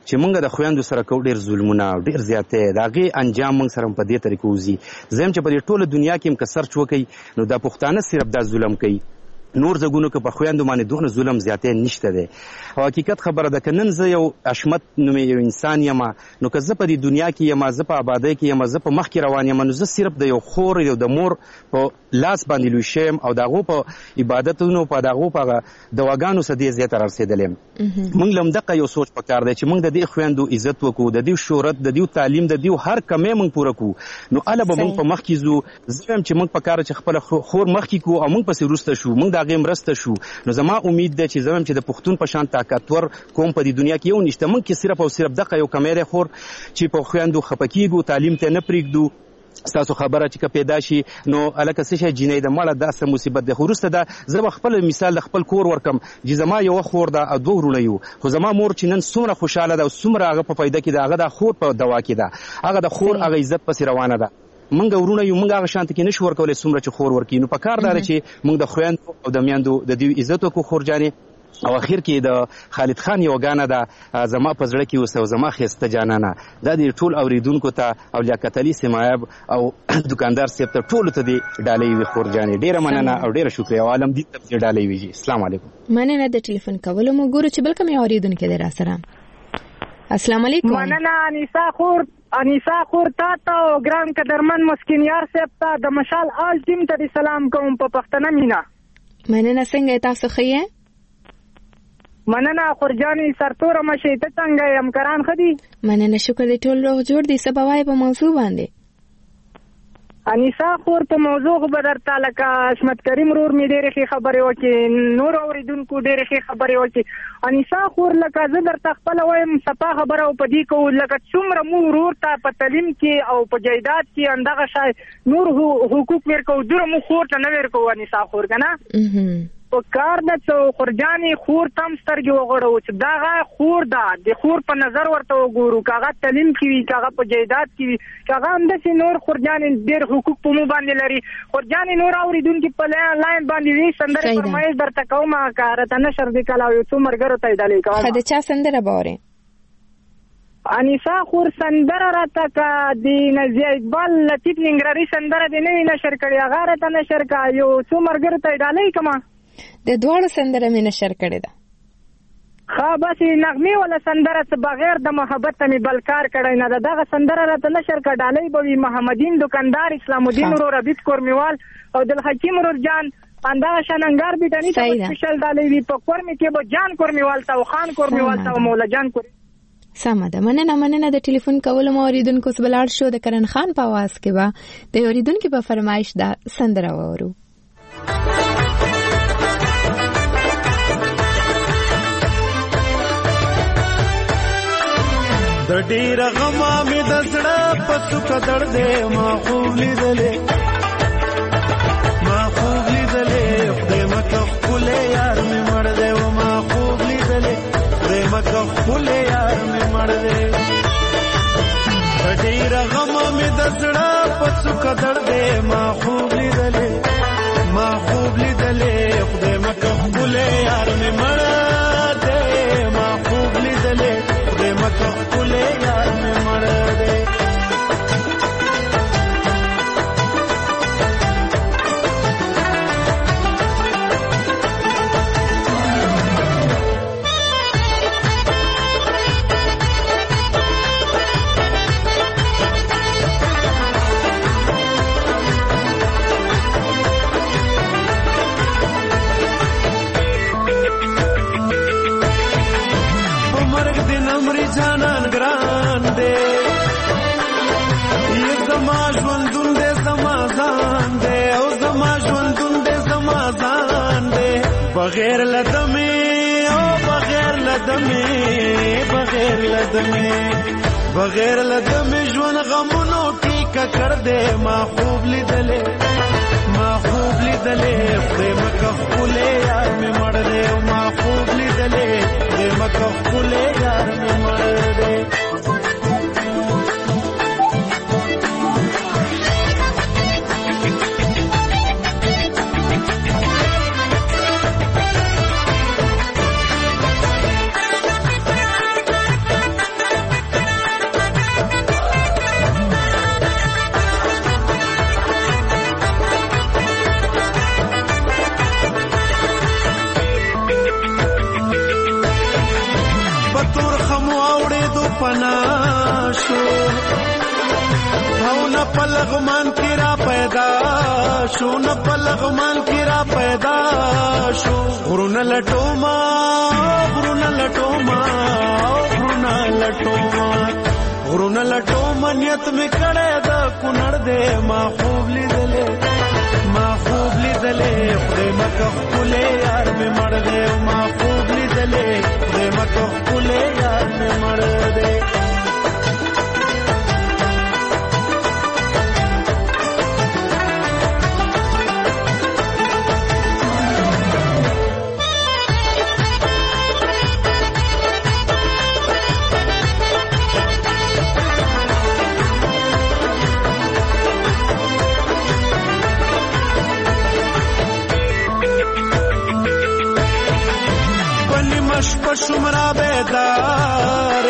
چې موږ د خویندو سره کو ډیر ظلمونه ډیر زیاتې دا غي انجام موږ سره په دې طریقو وزي زم چې په دې ټوله دنیا کې هم که سرچ وکي نو د پښتانه صرف دا ظلم کوي نور زګونو که په خویندو باندې دغه ظلم زیاتې نشته دی او حقیقت خبره ده که نن زه یو اشمت نومې یو انسان یم نو که زه په دې دنیا کې یم زه په آبادۍ کې یم زه په مخ کې روان یم نو زه صرف د یو خور یو د مور په لاس باندې لوی شم او د هغو په عبادتونو په د هغو په دواګانو څخه ډېر زیات رارسېدلی یم موږ له همدغه یو سوچ پکار دی چې موږ د دې خویندو عزت وکړو د دې شهرت د دې تعلیم د دې هر کمی موږ پوره کړو نو هله به موږ په مخ کې ځو زه یم چې موږ پکار چې خپله خور مخ کې کړو او موږ پسې وروسته شو موږ د هغې مرسته شو نو زما امید ده چې زموږ چې د پښتون په شان طاقتور قوم په دې دنیا کې یو نشته موږ کې صرف او صرف دغه یو کمی دی خور چې په خویندو خفه کېږو تعلیم ته نه پرېږدو ستاسو خبره چې که پیدا شي نو هلکه څه شی جینۍ ده مړه دا څه مصیبت دی خو وروسته ده زه به خپل مثال د خپل کور ورکم چې زما یوه خور ده او دوه وروڼه یو خو زما مور چې نن څومره خوشحاله ده او څومره هغه په فایده کې ده هغه د خور په دوا کې ده هغه د خور هغه عزت پسې روانه ده موږ ورونه یو موږ هغه شانته کې نشو ورکولی څومره چې خور ورکوي نو په کار دا ده چې موږ د خویندو او د میندو د دوی عزت وکړو خورجانې او اخر کې د خالد خان یو ګانه ده زما په زړه کې اوسه او زما ښایسته جانانه دا د ټول اوریدونکو ته او لیاقت علي سیمایب او دکاندار صاحب ته ټولو ته دې ډالۍ وي خورجانې ډېره مننه او ډېره شکریه او عالمدین ته دې ډالۍ وي السلام علیکم مننه د ټلیفون کولو مو ګورو چې بل کوم اوریدونکو دی را سره السلام علیکم مننه انیسا خور انیسا خور تا ته او ګران قدرمن مسکین یار صاحب ته د مشال آل ټیم ته سلام کوم په پښتنه مینا مننه څنګه تاسو ښه یې مننه خورجانې سرتوره مشې ته څنګه یې همکاران ښه دي مننه شکر دی ټول روغ جوړ دي څه به وایې په موضوع باندې انیسا خور په موضوع خو به درته لکه عصمت کریم ورور مې ډېرې ښې خبرې وکړې نور اورېدونکو ډېرې ښې خبرې وکړې انیسا خور لکه زه درته خپله وایم صفا خبره او په دې کوو لکه څومره موږ ورور ته په تعلیم کې او په جایداد کې همدغه شی نور حقوق ورکوو دومره موږ خور ته نه ورکوو انیسا خور که نه په کار ده چې خورجانې خور ته هم سترګې وغړوو چې دغه خور ده د خور په نظر ورته وګورو که هغه تعلیم کې وي که هغه په جایداد کې وي که هغه همداسې نور خورجانې ډېر حقوق په مو باندې لري خورجانې نور اورېدونکي په لاین باندې وي سندرې فرمایش درته کوم که راته نشر دې کله او یو څو ملګرو ته یې ډالۍ کوم ښه د چا سندره به اورې انیسا خور سندره راته که د نزیه اقبال لطیف ننګرهاري سندره دې نه وي نشر کړې هغه راته نشر کړه یو څو ملګرو ته یې ډالۍ کومه د دواړو سندره مې نشر کړې ده ښه بس نغمې ولا سندره څه بغیر د محبت ته مې بلکار کړی نه ده دغه سندره راته نشر کړه ډالۍ به وي محمدین دکاندار اسلام الدین ورور عبید کورمیوال او دلحکیم ورور جان همدغه شننګار بیټني ته سپیشل ډالۍ وي په کورمې کې به جان کورمیوال ته او خان کورمیوال ته او مولا جان کور سمه ده مننه مننه د ټلیفون کولو مو اوریدونکو څه بلاړ شو د کرن خان په اواز کې به د اوریدونکو په فرمایش دا سندره واورو د ډیر غما مې د زړه په څوکه دردې ما خوب لیدلې ما خوب لیدلې خدای مکه ښکلی یار مې مړ دی و ما خوب لیدلې خدای مکه ښکلی یار مې مړ دی د ډیر غما مې د زړه په څوکه دردې ما خوب لیدلې ما خوب لیدلې خدای مکه ښکلی یار مې مړ دی ما خوب لیدلې خدای مکه ښکلی یار مې مړ دی جانان ګران دی یو زما ژوندون دی زما ځان دی او زما ژوندون دی زما ځان دی بغیر له دمې او بغیر له دمې بغیر له دمې بغیر له دمې ژوند غمونو کې ککړ دی ما خوب لیدلې ما خوب لیدلې خدای مکه ښکلی یار مې مړ دی او ما خوب لیدلې خدای مکه ښکلی یار مې مړ دی فنا شو او نه پلغمان کی را پیدا شو نه پلغمان کی را پیدا شو غرونه لټوما غرونه لټوما غرونه لټوما غرونه لټوما نیت می کړه د کونړ دې ما خوب لیدلې ما خوب لیدلې خدای مکه خپلې یار می مړ دې ما خوب لیدلې خدای مکه خپلې یار می مړ دې شمرا بیدار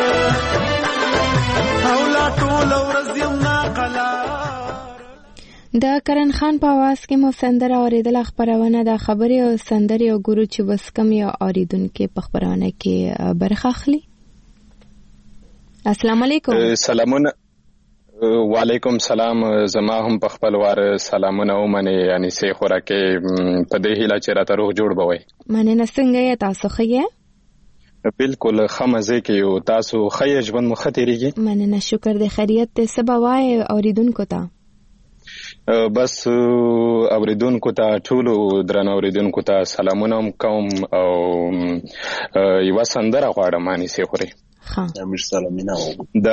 اولا ټول ورځ یم ناقلار. د کرن خان په आवाज کې مو سندره اوریدل. خبرونه د خبري او سندري او ګورو چې بس کم یا اوریدونکو په خبرونه کې برخه اخلي. السلام علیکم. سلامونه وعلیکم سلام. زما هم په خپل وار سلامونه ومنه یعنی سه خوراکه په دې هیله چې راته روغ جوړ بوي. مننه. څنګه تاسو ښه؟ بالکل خمزه کې یو تاسو خیر ژوند مخ تیریږي. مننه شکر دې خیریت ته سبا وای اوریدونکو ته. بس اوریدونکو ته ټول درنو اوریدونکو ته سلامونه کوم او یو سندره غواړم مانی سي خوري. ها امیر سلامونه د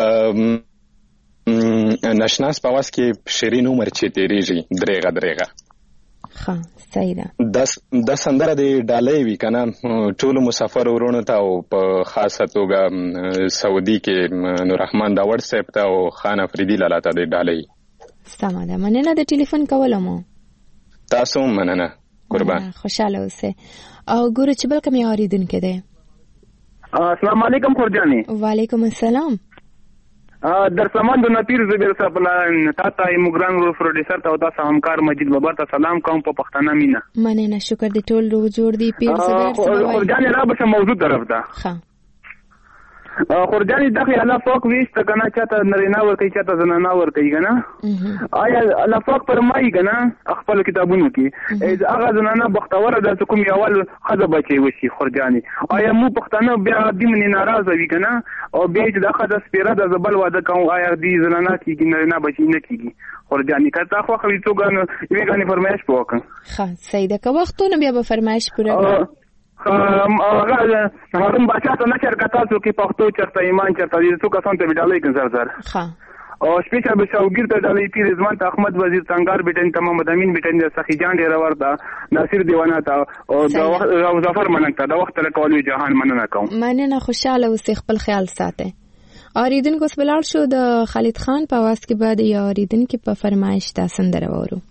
نشناس په واس کې شیرین عمر چې تیریږي درېغه درېغه. ها صحیح ده. د سندره د ډالۍ وی کنه ټول مسافر ورونو ته او په خاصه توګه سعودي کې نور رحمان داوړ صاحب ته او خان افریدی لاله ته د ډالۍ. سمه ده. مننه د ټلیفون کولم. تاسو مننه قربان. خوشاله اوسه. او ګوره چې بل کوم اوریدونکو ده. السلام علیکم خورجانی. وعلیکم السلام. در سامان د نپیر زبیر صاحب لا تاته ایموګران رو پروډوسر ته او تاسو همکار مجید بابا ته سلام کوم په پښتنه مینا. مننه شکر دې ټول روغ جوړ دی پیر زبیر صاحب. خورجانی را به موضوع طرف ده. ها خورجانی دغه الله پاک ویست کنه چاته نرینا ور کوي چاته زنانا ور کوي کنه. آیا الله پاک فرمایي کنه خپل کتابونو کې هغه زنانا بختور ده چې کوم یوال خزه بچي وشي. خورجانی آیا مو پښتنه بیا دې منی ناراضه وي کنه او بیا چې دغه د سپیره د زبل واده کوم آیا دې زنانا کیږي نرینا بچي نه کیږي. خورجانی کته خو خو توګه یې غاني فرمایش پوکم. ها سیده که وختونه بیا به فرمایش پوره هغه هغه بچا ته نشر کتا څو کې پښتو چرته ایمان چرته دې څو کسان ته ویډالې کنځر زر. ها او سپیشل به شوګیر ته ډالې پیر زمان ته احمد وزیر څنګار بیٹن تمام مدامین بیٹن د سخی جان ډیر ورته ناصر دیوانه ته او د ظفر مننګ ته د وخت له کولو جهان مننه کوم. مننه خوشاله اوسې خپل خیال ساته. اوریدونکو سپلال شو د خالد خان په आवाज کې بعد یا اوریدونکو په فرمایش تا سندره وورو.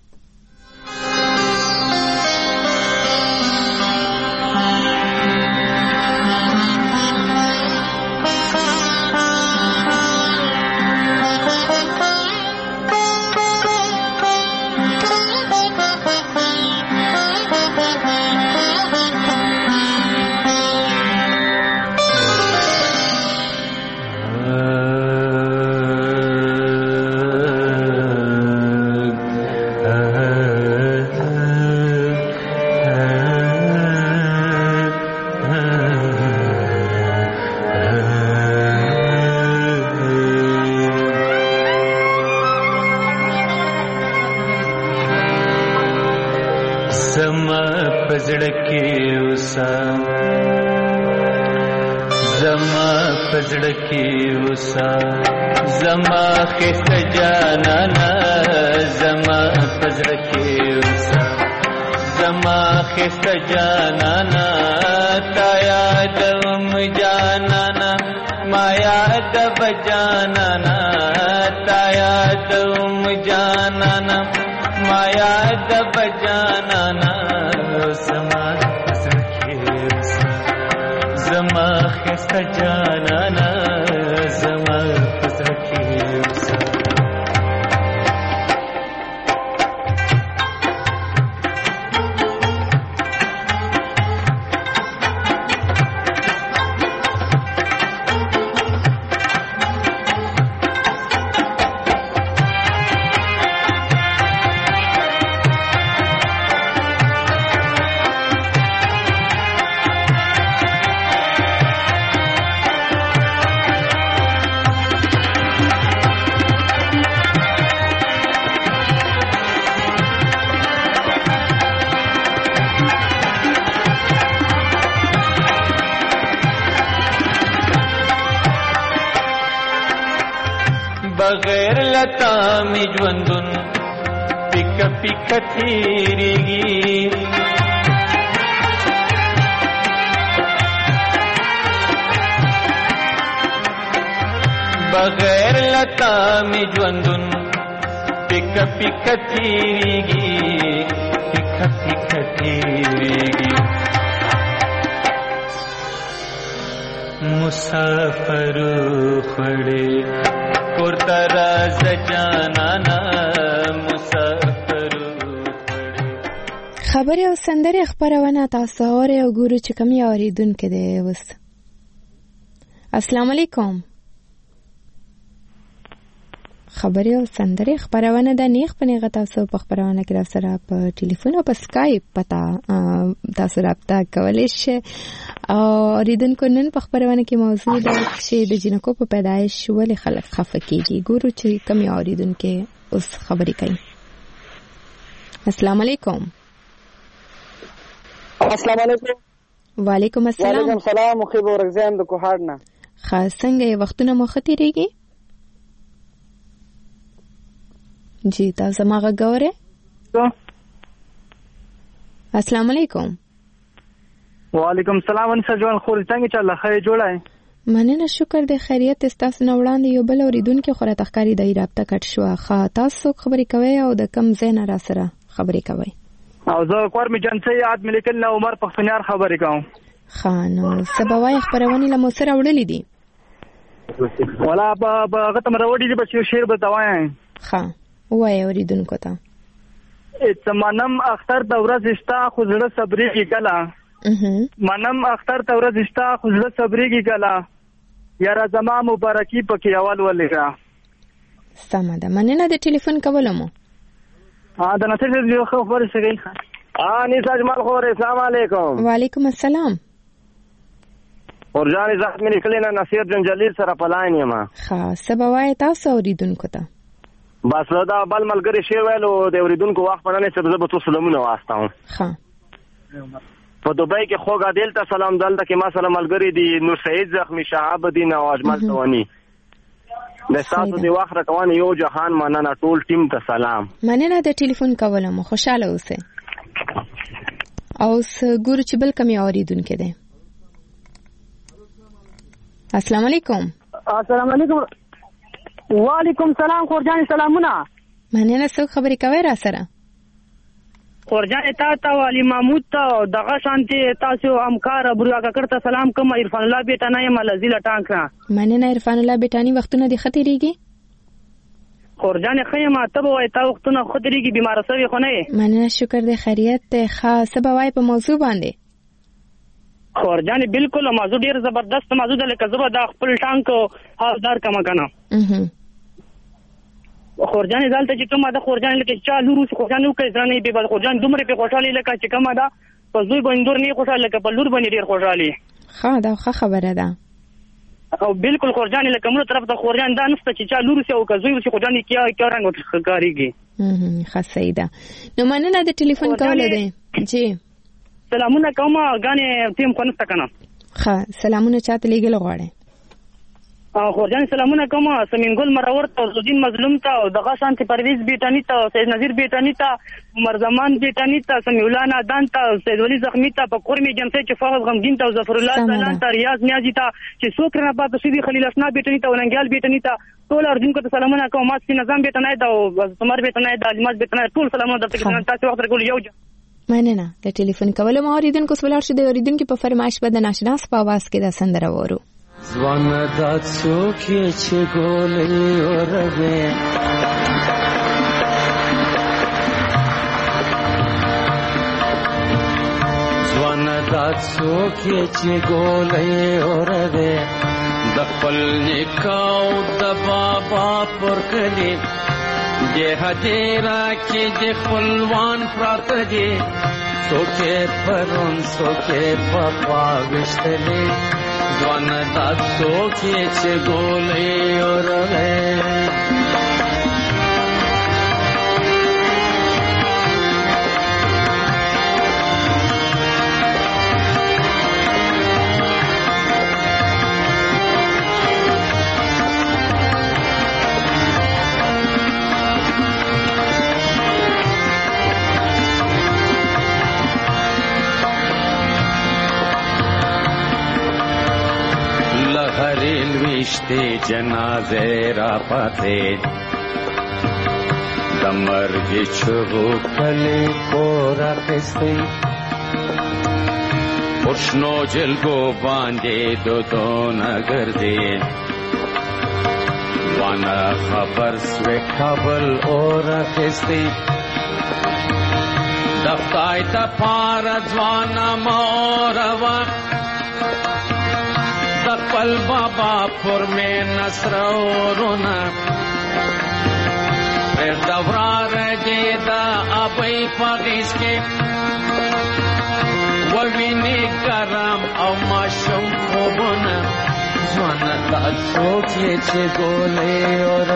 زما خست جانانا زما پزړه کې اوسه زما خست جانانا تا یادم جانانا ما یاد بجانانا تا یادم جانانا ما یاد بجانانا زما پزړه کې اوسه زما خست جانانا زما پزړه کې اوسه لتا می ژوندون پیک پیک تیریږي بغیر لتا می ژوندون پیک پیک تیریږي پیک پیک تیریږي مسافر خړې کور تر ز جانانا مسافر خبري او سندري خبرونه تاسو اورئ او ګورو چې کوم یو اوریدونکو دی اوس. السلام علیکم. خبري او سندري خبرونه د نیخ په نیغه تاسو په خبرونه کې سره په ټلیفون او په سکایپ پتا تاسو رابطه کولای شئ. او اوریدونکو نن په خبرونه کې موضوع ده چې د جنکو په پیدایش ولې خلک خفه کیږي. ګورو چې کوم اوریدونکو اوس خبرې کوي. السلام علیکم. السلام علیکم. وعلیکم السلام. وعلیکم السلام. مخیب ورغزام د کوهاړ نه. خاص څنګه وختونه مو ختیریږي؟ جی تاسو ما غوړې؟ السلام علیکم. وعلیکم السلام. ان سجوان خور څنګه چل خیر جوړای؟ مننه شکر د خیریت تاسو نو وړاندې یو بل اوریدونکو خو را تخکاری د رابطه کټ شو. خا تاسو خبرې کوي او د کم زین را سره خبرې کوي. او زه کور می جنسي یاد ملکل نو عمر پښتنیار خبرې کوم. خانو سبوای خبرونه لمو سره وړلې دي. ولا به غته مروړي دي بچو شیر به دوايي. ها وای اوریدونکو ته. اتمنم اختر د ورځ استا خو زړه صبرېږي کلا. منم اختر ته ورځ استا خو زړه صبرېږي کلا. یاره زما مبارکي پکې اول ولېګا. سمه ده. مننه د ټلیفون کولمو. ها د نصر یو خبر څه ها اني سجمل خور. السلام علیکم. وعلیکم السلام. ورجاني زحمت مې کلینا نصیر جنجلیل سره پلاین یم. ها سبوای تاسو اوریدونکو ته. بس دا بل ملګری شی ویلو د اوریدونکو وخت په نه سره زه به تاسو سلامونه واستم. ها په دوبۍ کې خوګه دلته سلام دلته کې ما سره ملګری دي نور سعید زخمی شهاب الدین او اجمل توانی. د تاسو دی وخت راکوان یو جهان مننه ټول ټیم ته سلام. مننه د ټلیفون کولم. خوشاله اوسئ. او س ګور چې بل کمی اوریدونکو دی. السلام علیکم. السلام علیکم. وعلیکم السلام. خورجان سلامونه. مننه څوک خبرې کوي را سره؟ خورجان تا ته علي محمود ته دغه شانتي تاسو همکار ابرو کاکړ ته سلام کوم. عرفان الله بیٹا نه یم لذیله ټانکرا. مننه عرفان الله بیٹانی وختونه دی خطرېږي. خورجان خیمه ته وای تا وختونه خطرېږي بیمار سوي خو نه. مننه شکر د خیریت ته خاصه بوای په موضوع باندې. خورجان بالکل موضوع ډیر زبردست موضوع ده لکه زبر د خپل ټانک حالدار کما کنه. خورجان زالته چې کومه د خورجان لکه چا لورو خورجان نو کوي ځانې به خورجان دومره په خوشالي لکه چې کومه ده په زوی باندې نه خوشاله لکه په لور باندې ډیر خوشالي. ها دا ښه خبره ده. او بالکل خورجان لکه موږ طرف ته خورجان دا نشته چې چا لورو او کوي چې خورجان کیا کیا رنګ ښکاریږي. هم ښه سیده. نو مننه د ټلیفون کول دی. جی سلامونه کوم غانې تیم کو نشته کنه. ښه سلامونه چاته لګل غواړي. خورجان سلامونه کوم. سمین ګل مرور ته زودین مظلوم ته دغه شانتي پرویز بیٹانی ته سید نذیر بیٹانی ته عمر زمان بیٹانی ته سمیع الله دان ته سید ولی زخمی ته پکور می جنسه چې فوز غمگین ته ظفر الله سلام ته ریاض نیازی ته چې څوک نه پات سیدی خلیل اسنا بیٹانی ته ولنګال بیٹانی ته ټول ارجن کو ته سلامونه کوم. ماسي نظام بیٹنای ته او تمر بیٹنای د الماس بیٹنای ټول سلامونه درته کوم. تاسو وخت ورکول یو مننه د ټلیفون کولو اوریدونکو سوالار شې د اوریدونکو په فرمایش به د ناشناس په आवाज کې د سندره وورو. ځوان د څوک چې ګولې اوربه ځوان د څوک چې ګولې اوربه د خپل نکاو د بابا پر کلی د هدیرا کې د خپلوان پراته دي څوک پرون څوک په پاوښتلې ځوان د څوک چې ګولې اوربه فرشتے جنازے را پاتې د مرګ چغو کلی پور اخیستی پرشنو جلگو باندې دودونه ګرځي وانا خبر سوی کابل اور اخیستی دفتای تا پار ځوانا موروا دقل بابا پر میں نصر اورونا پر دورار جیدا ابئی پاگیس کے ووینی کرم او ماشم خوبونا جوانا تا سوچے چھے گولے اور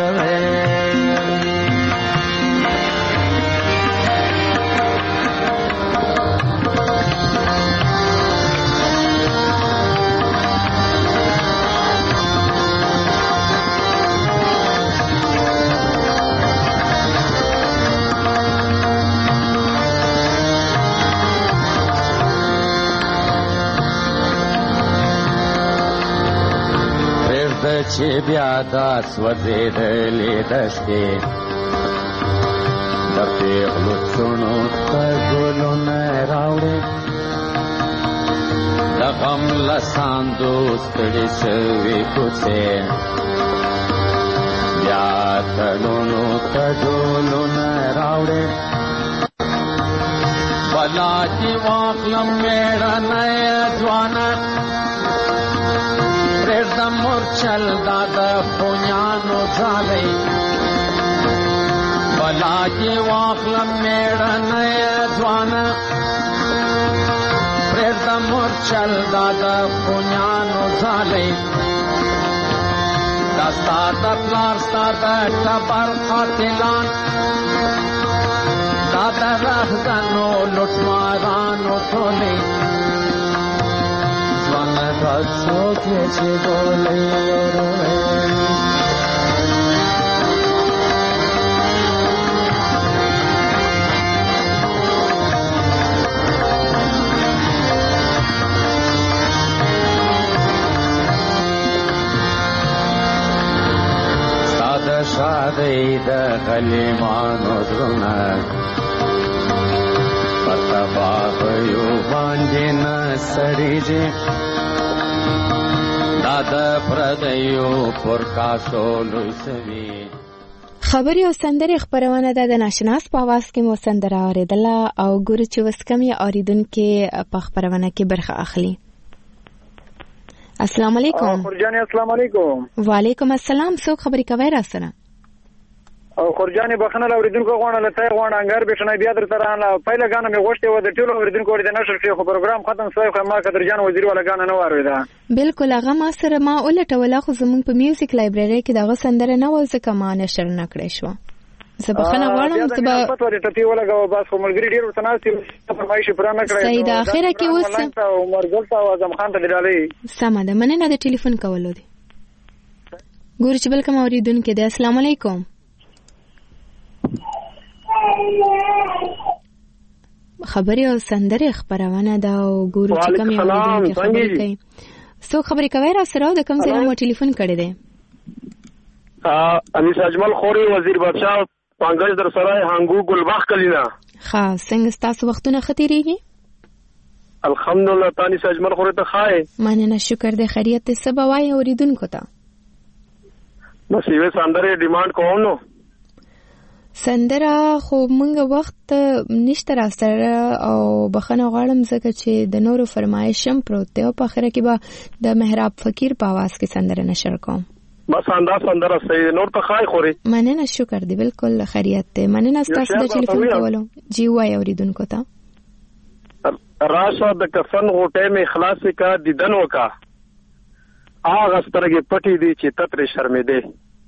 چې بیا دا سوځېدلې دښتې د پېغلو څڼو ته ګلونه راوړې د غم له ساندو ستړې شوې کوڅې بیا تلونو ته ډولونه راوړې بلا دې واخلم مېړنی ځوانه پرېږدم مورچل دا د پونیانو ځالۍ بلا دې واخلم مېړنی ځوانه پرېږدم مورچل دا د پونیانو ځالۍ دا ستا د پلار ستا د ټبر قاتلان دا د رهزنو لوټمارانو ټولۍ څوک یې چې ګولۍ اوروي ستا د شادۍ د غلیمانو زړونه په تباهیو باندې نه سړېږي خبري او سندري خبرونه ده د ناشناس په आवाज کې مو سندره اوریدله او ګورو چې وسکم یې اوریدونکو په خبرونه کې برخه اخلي. السلام علیکم. خورجان السلام علیکم. وعلیکم السلام. څوک خبري کوي را سره؟ او خورجان بخنه اوریدونکو غواړم لته غواړم انګار بشنه بیا در سره نه پهله غانه مې غوښته و د ټولو اوریدونکو ورته نشر شي خو پروګرام ختم شوی خو ما قدر جان وزیر ولا غانه نه وارویدا. بالکل هغه ما سره ما ولټوله خو زمونږ په میوزیک لایبرری کې دغه سندره نه و ځکه ما نشر نه کړې شو. زه بخنه غواړم چې به په ټوله ټپی ولګاو بس خو ملګری ډیر وتناسي فرمایش پرا نه کړې. سید اخره کې اوس عمر ګل او اعظم خان ته دلالي سم ده مننه د ټلیفون کولو دي. ګور چې بل کوم اوریدونکو دي. السلام علیکم. خبري او سندري خبرونه دا او ګورو چې کوم یو دي خبري کوي. سو خبري کوي را سره د کوم ځای مو ټلیفون کړی دی؟ ا انیس اجمل خوري وزیر بادشاہ پنګج در سره هنګو ګلباغ کلینا. ها څنګه تاسو وختونه ختیریږي؟ الحمدلله انیس اجمل خوري ته خای. مننه شکر دې خیریت ته سبا وای اوریدونکو ته. بس یو سندره ډیماند کوم نو. سندره خو مونږ وخت نشته را سره او بخنه غواړم ځکه چې د نورو فرمایشم پروت دی او په اخره کې به د محراب فقیر په आवाज کې سندره نشر کوم. بس انداز سندره صحیح نور ته خای خوري. مننه شکر دی بالکل خیریت ته. مننه تاسو د ټلیفون کولو. جی وای اوریدونکو ته. راشه د کفن غوټه می اخلاص کا دیدن وکا اغه سترګې پټې دي چې تتر شرمې دي.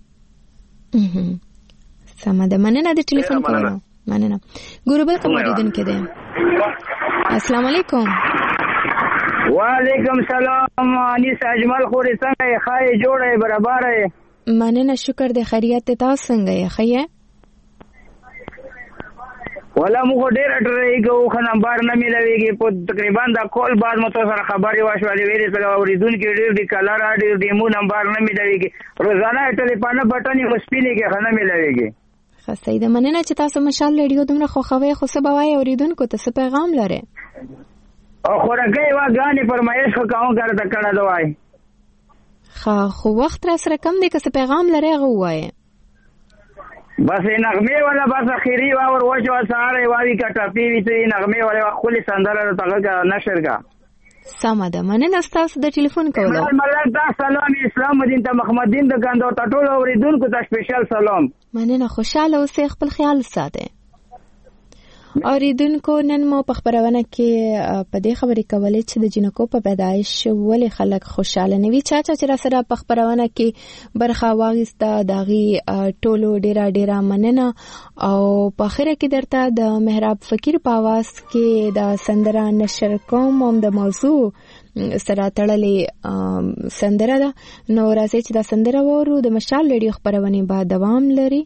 سمه ده مننه د ټلیفون کولو. مننه. ګورو بل کوم اوریدونکو دی. السلام علیکم. وعلیکم سلام. انیس اجمل خوري څنګه یې؟ خای جوړه برابر یې؟ مننه شکر دې خیریت ته. تاسو څنګه یې؟ خیه ولا موږ ډېر ډېرېږو خو نمبر نه ملويږي په تقریبا د کول بعد مو تاسو سره خبرې وشولې ویلې څنګه اوریدونکو ډېر دي کلر ډېر دي مو نمبر نه ملويږي روزانه ټلیفون بټن یې مسپینې کې نه ملويږي. ښه صحیح ده، مننه چې تاسو مشال ریډیو دومره خوښوئ. خو څه به وایې اوریدونکو ته، څه پیغام لرئ؟ خوراکۍ واګانې فرمایش خو کوم ګرځه کړه دوای. ښه خو وخت را سره کم دی، که څه پیغام لرئ هغه ووایئ. بس نغمه ولا بس اخیری وا ور وجو ساره واوی کا ټاپی وی ته نغمه ولا خپل سندره تاګه نشر کا سم ده. مننه تاسو د ټلیفون کولو. ملک دا سلام اسلام مدین ته محمد دین د ګاندو ټټول اوریدونکو ته سپیشل سلام. مننه، خوشاله اوسئ، خپل خیال ساتئ. اوریدونکو نن مو په خبرونه کې په دې خبرې کولې چې د جنکو په پیدایش ولې خلک خوشاله نه وي. چا چا چې را سره په خبرونه کې برخه واغسته داغي ټولو ډیره ډیره مننه. او په اخره کې درته د محراب فقیر په आवाज کې د سندره نشر کوم هم د موضوع سره تړلې سندره ده. نو راځي چې دا سندره وورو. د مشال ریډیو خبرونه به دوام لري.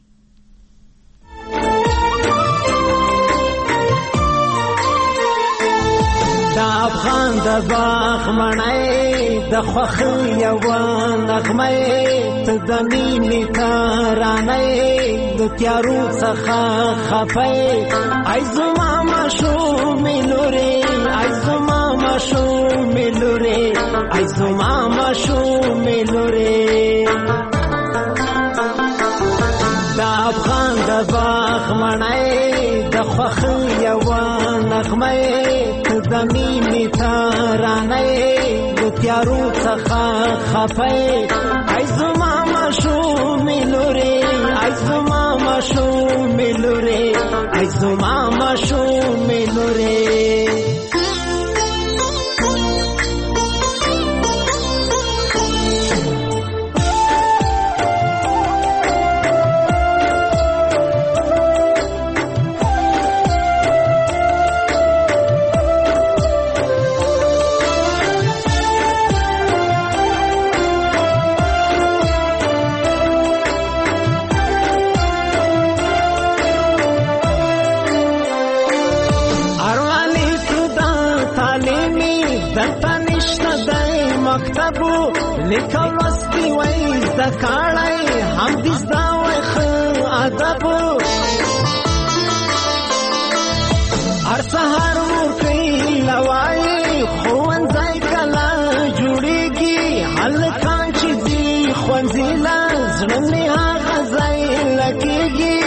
د افغان د باغ مړی د خوښۍ یوه نغمه ته د مینې ترانه د تیارو څخه خفه ای زما ماشومې لورې ای زما ماشومې لورې ای زما ماشومې لورې د افغان د باغ مړی د خوښۍ یوه نغمه د مینې ترانه د تیارو څخه خفه ای زما ماشومې لورې ای زما ماشومې لورې ای زما ماشومې لورې لیکو لستی وی زکاړی هم دې زده وی ښه ادب هر سهار ورکوي لوایي ښوونځی کله جوړېږي هلکان چې ځي ښوونځي له زړه مې هغه ځای لګېږي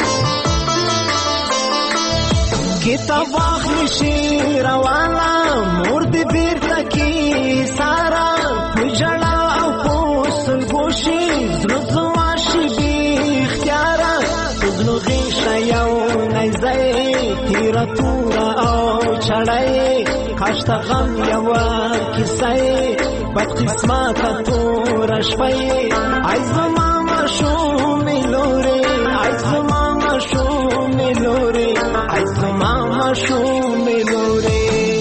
کتاب واخلي شي روانه مور دې بېرته کې ساره په ژړا او په سلګوشي زړه زما شي بې اختیاره په زړه غېږه یو نیزی تېره توره او چړی کاش ته غم یوه کیسه بد قسمته توره شپه ای زما ماشومې لورې ای زما ماشومې لورې ای زما ماشومې لورې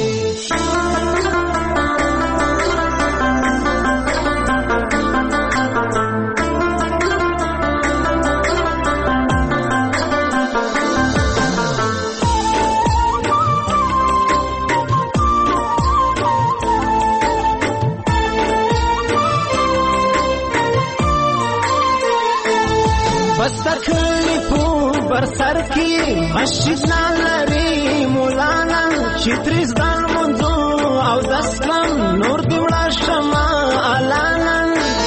سر کی مسجد نالری مولانا چې تریز دان منځو او دسلم نور دی وړه شما الانا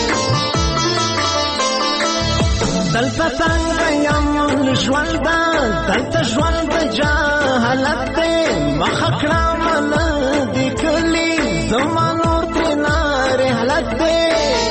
دلته څنګه یم ژوند ده دلته ژوند د جهالت دی مخه کړه مله دې کلي زما نور ترېنه رحلت دی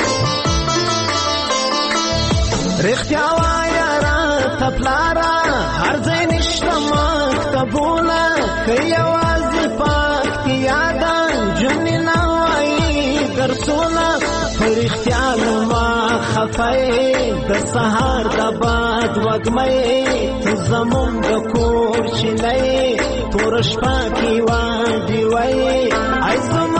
رښتیا وایه راته پلاره هر ځای نشته مکتبونه که یوازې پکتیا ده جملې نه وایي درسونه په رښتیا لما خفه د سهار د باد وږمه ته زموږ د کور چینه توره شپه کې وادي وایي ای زما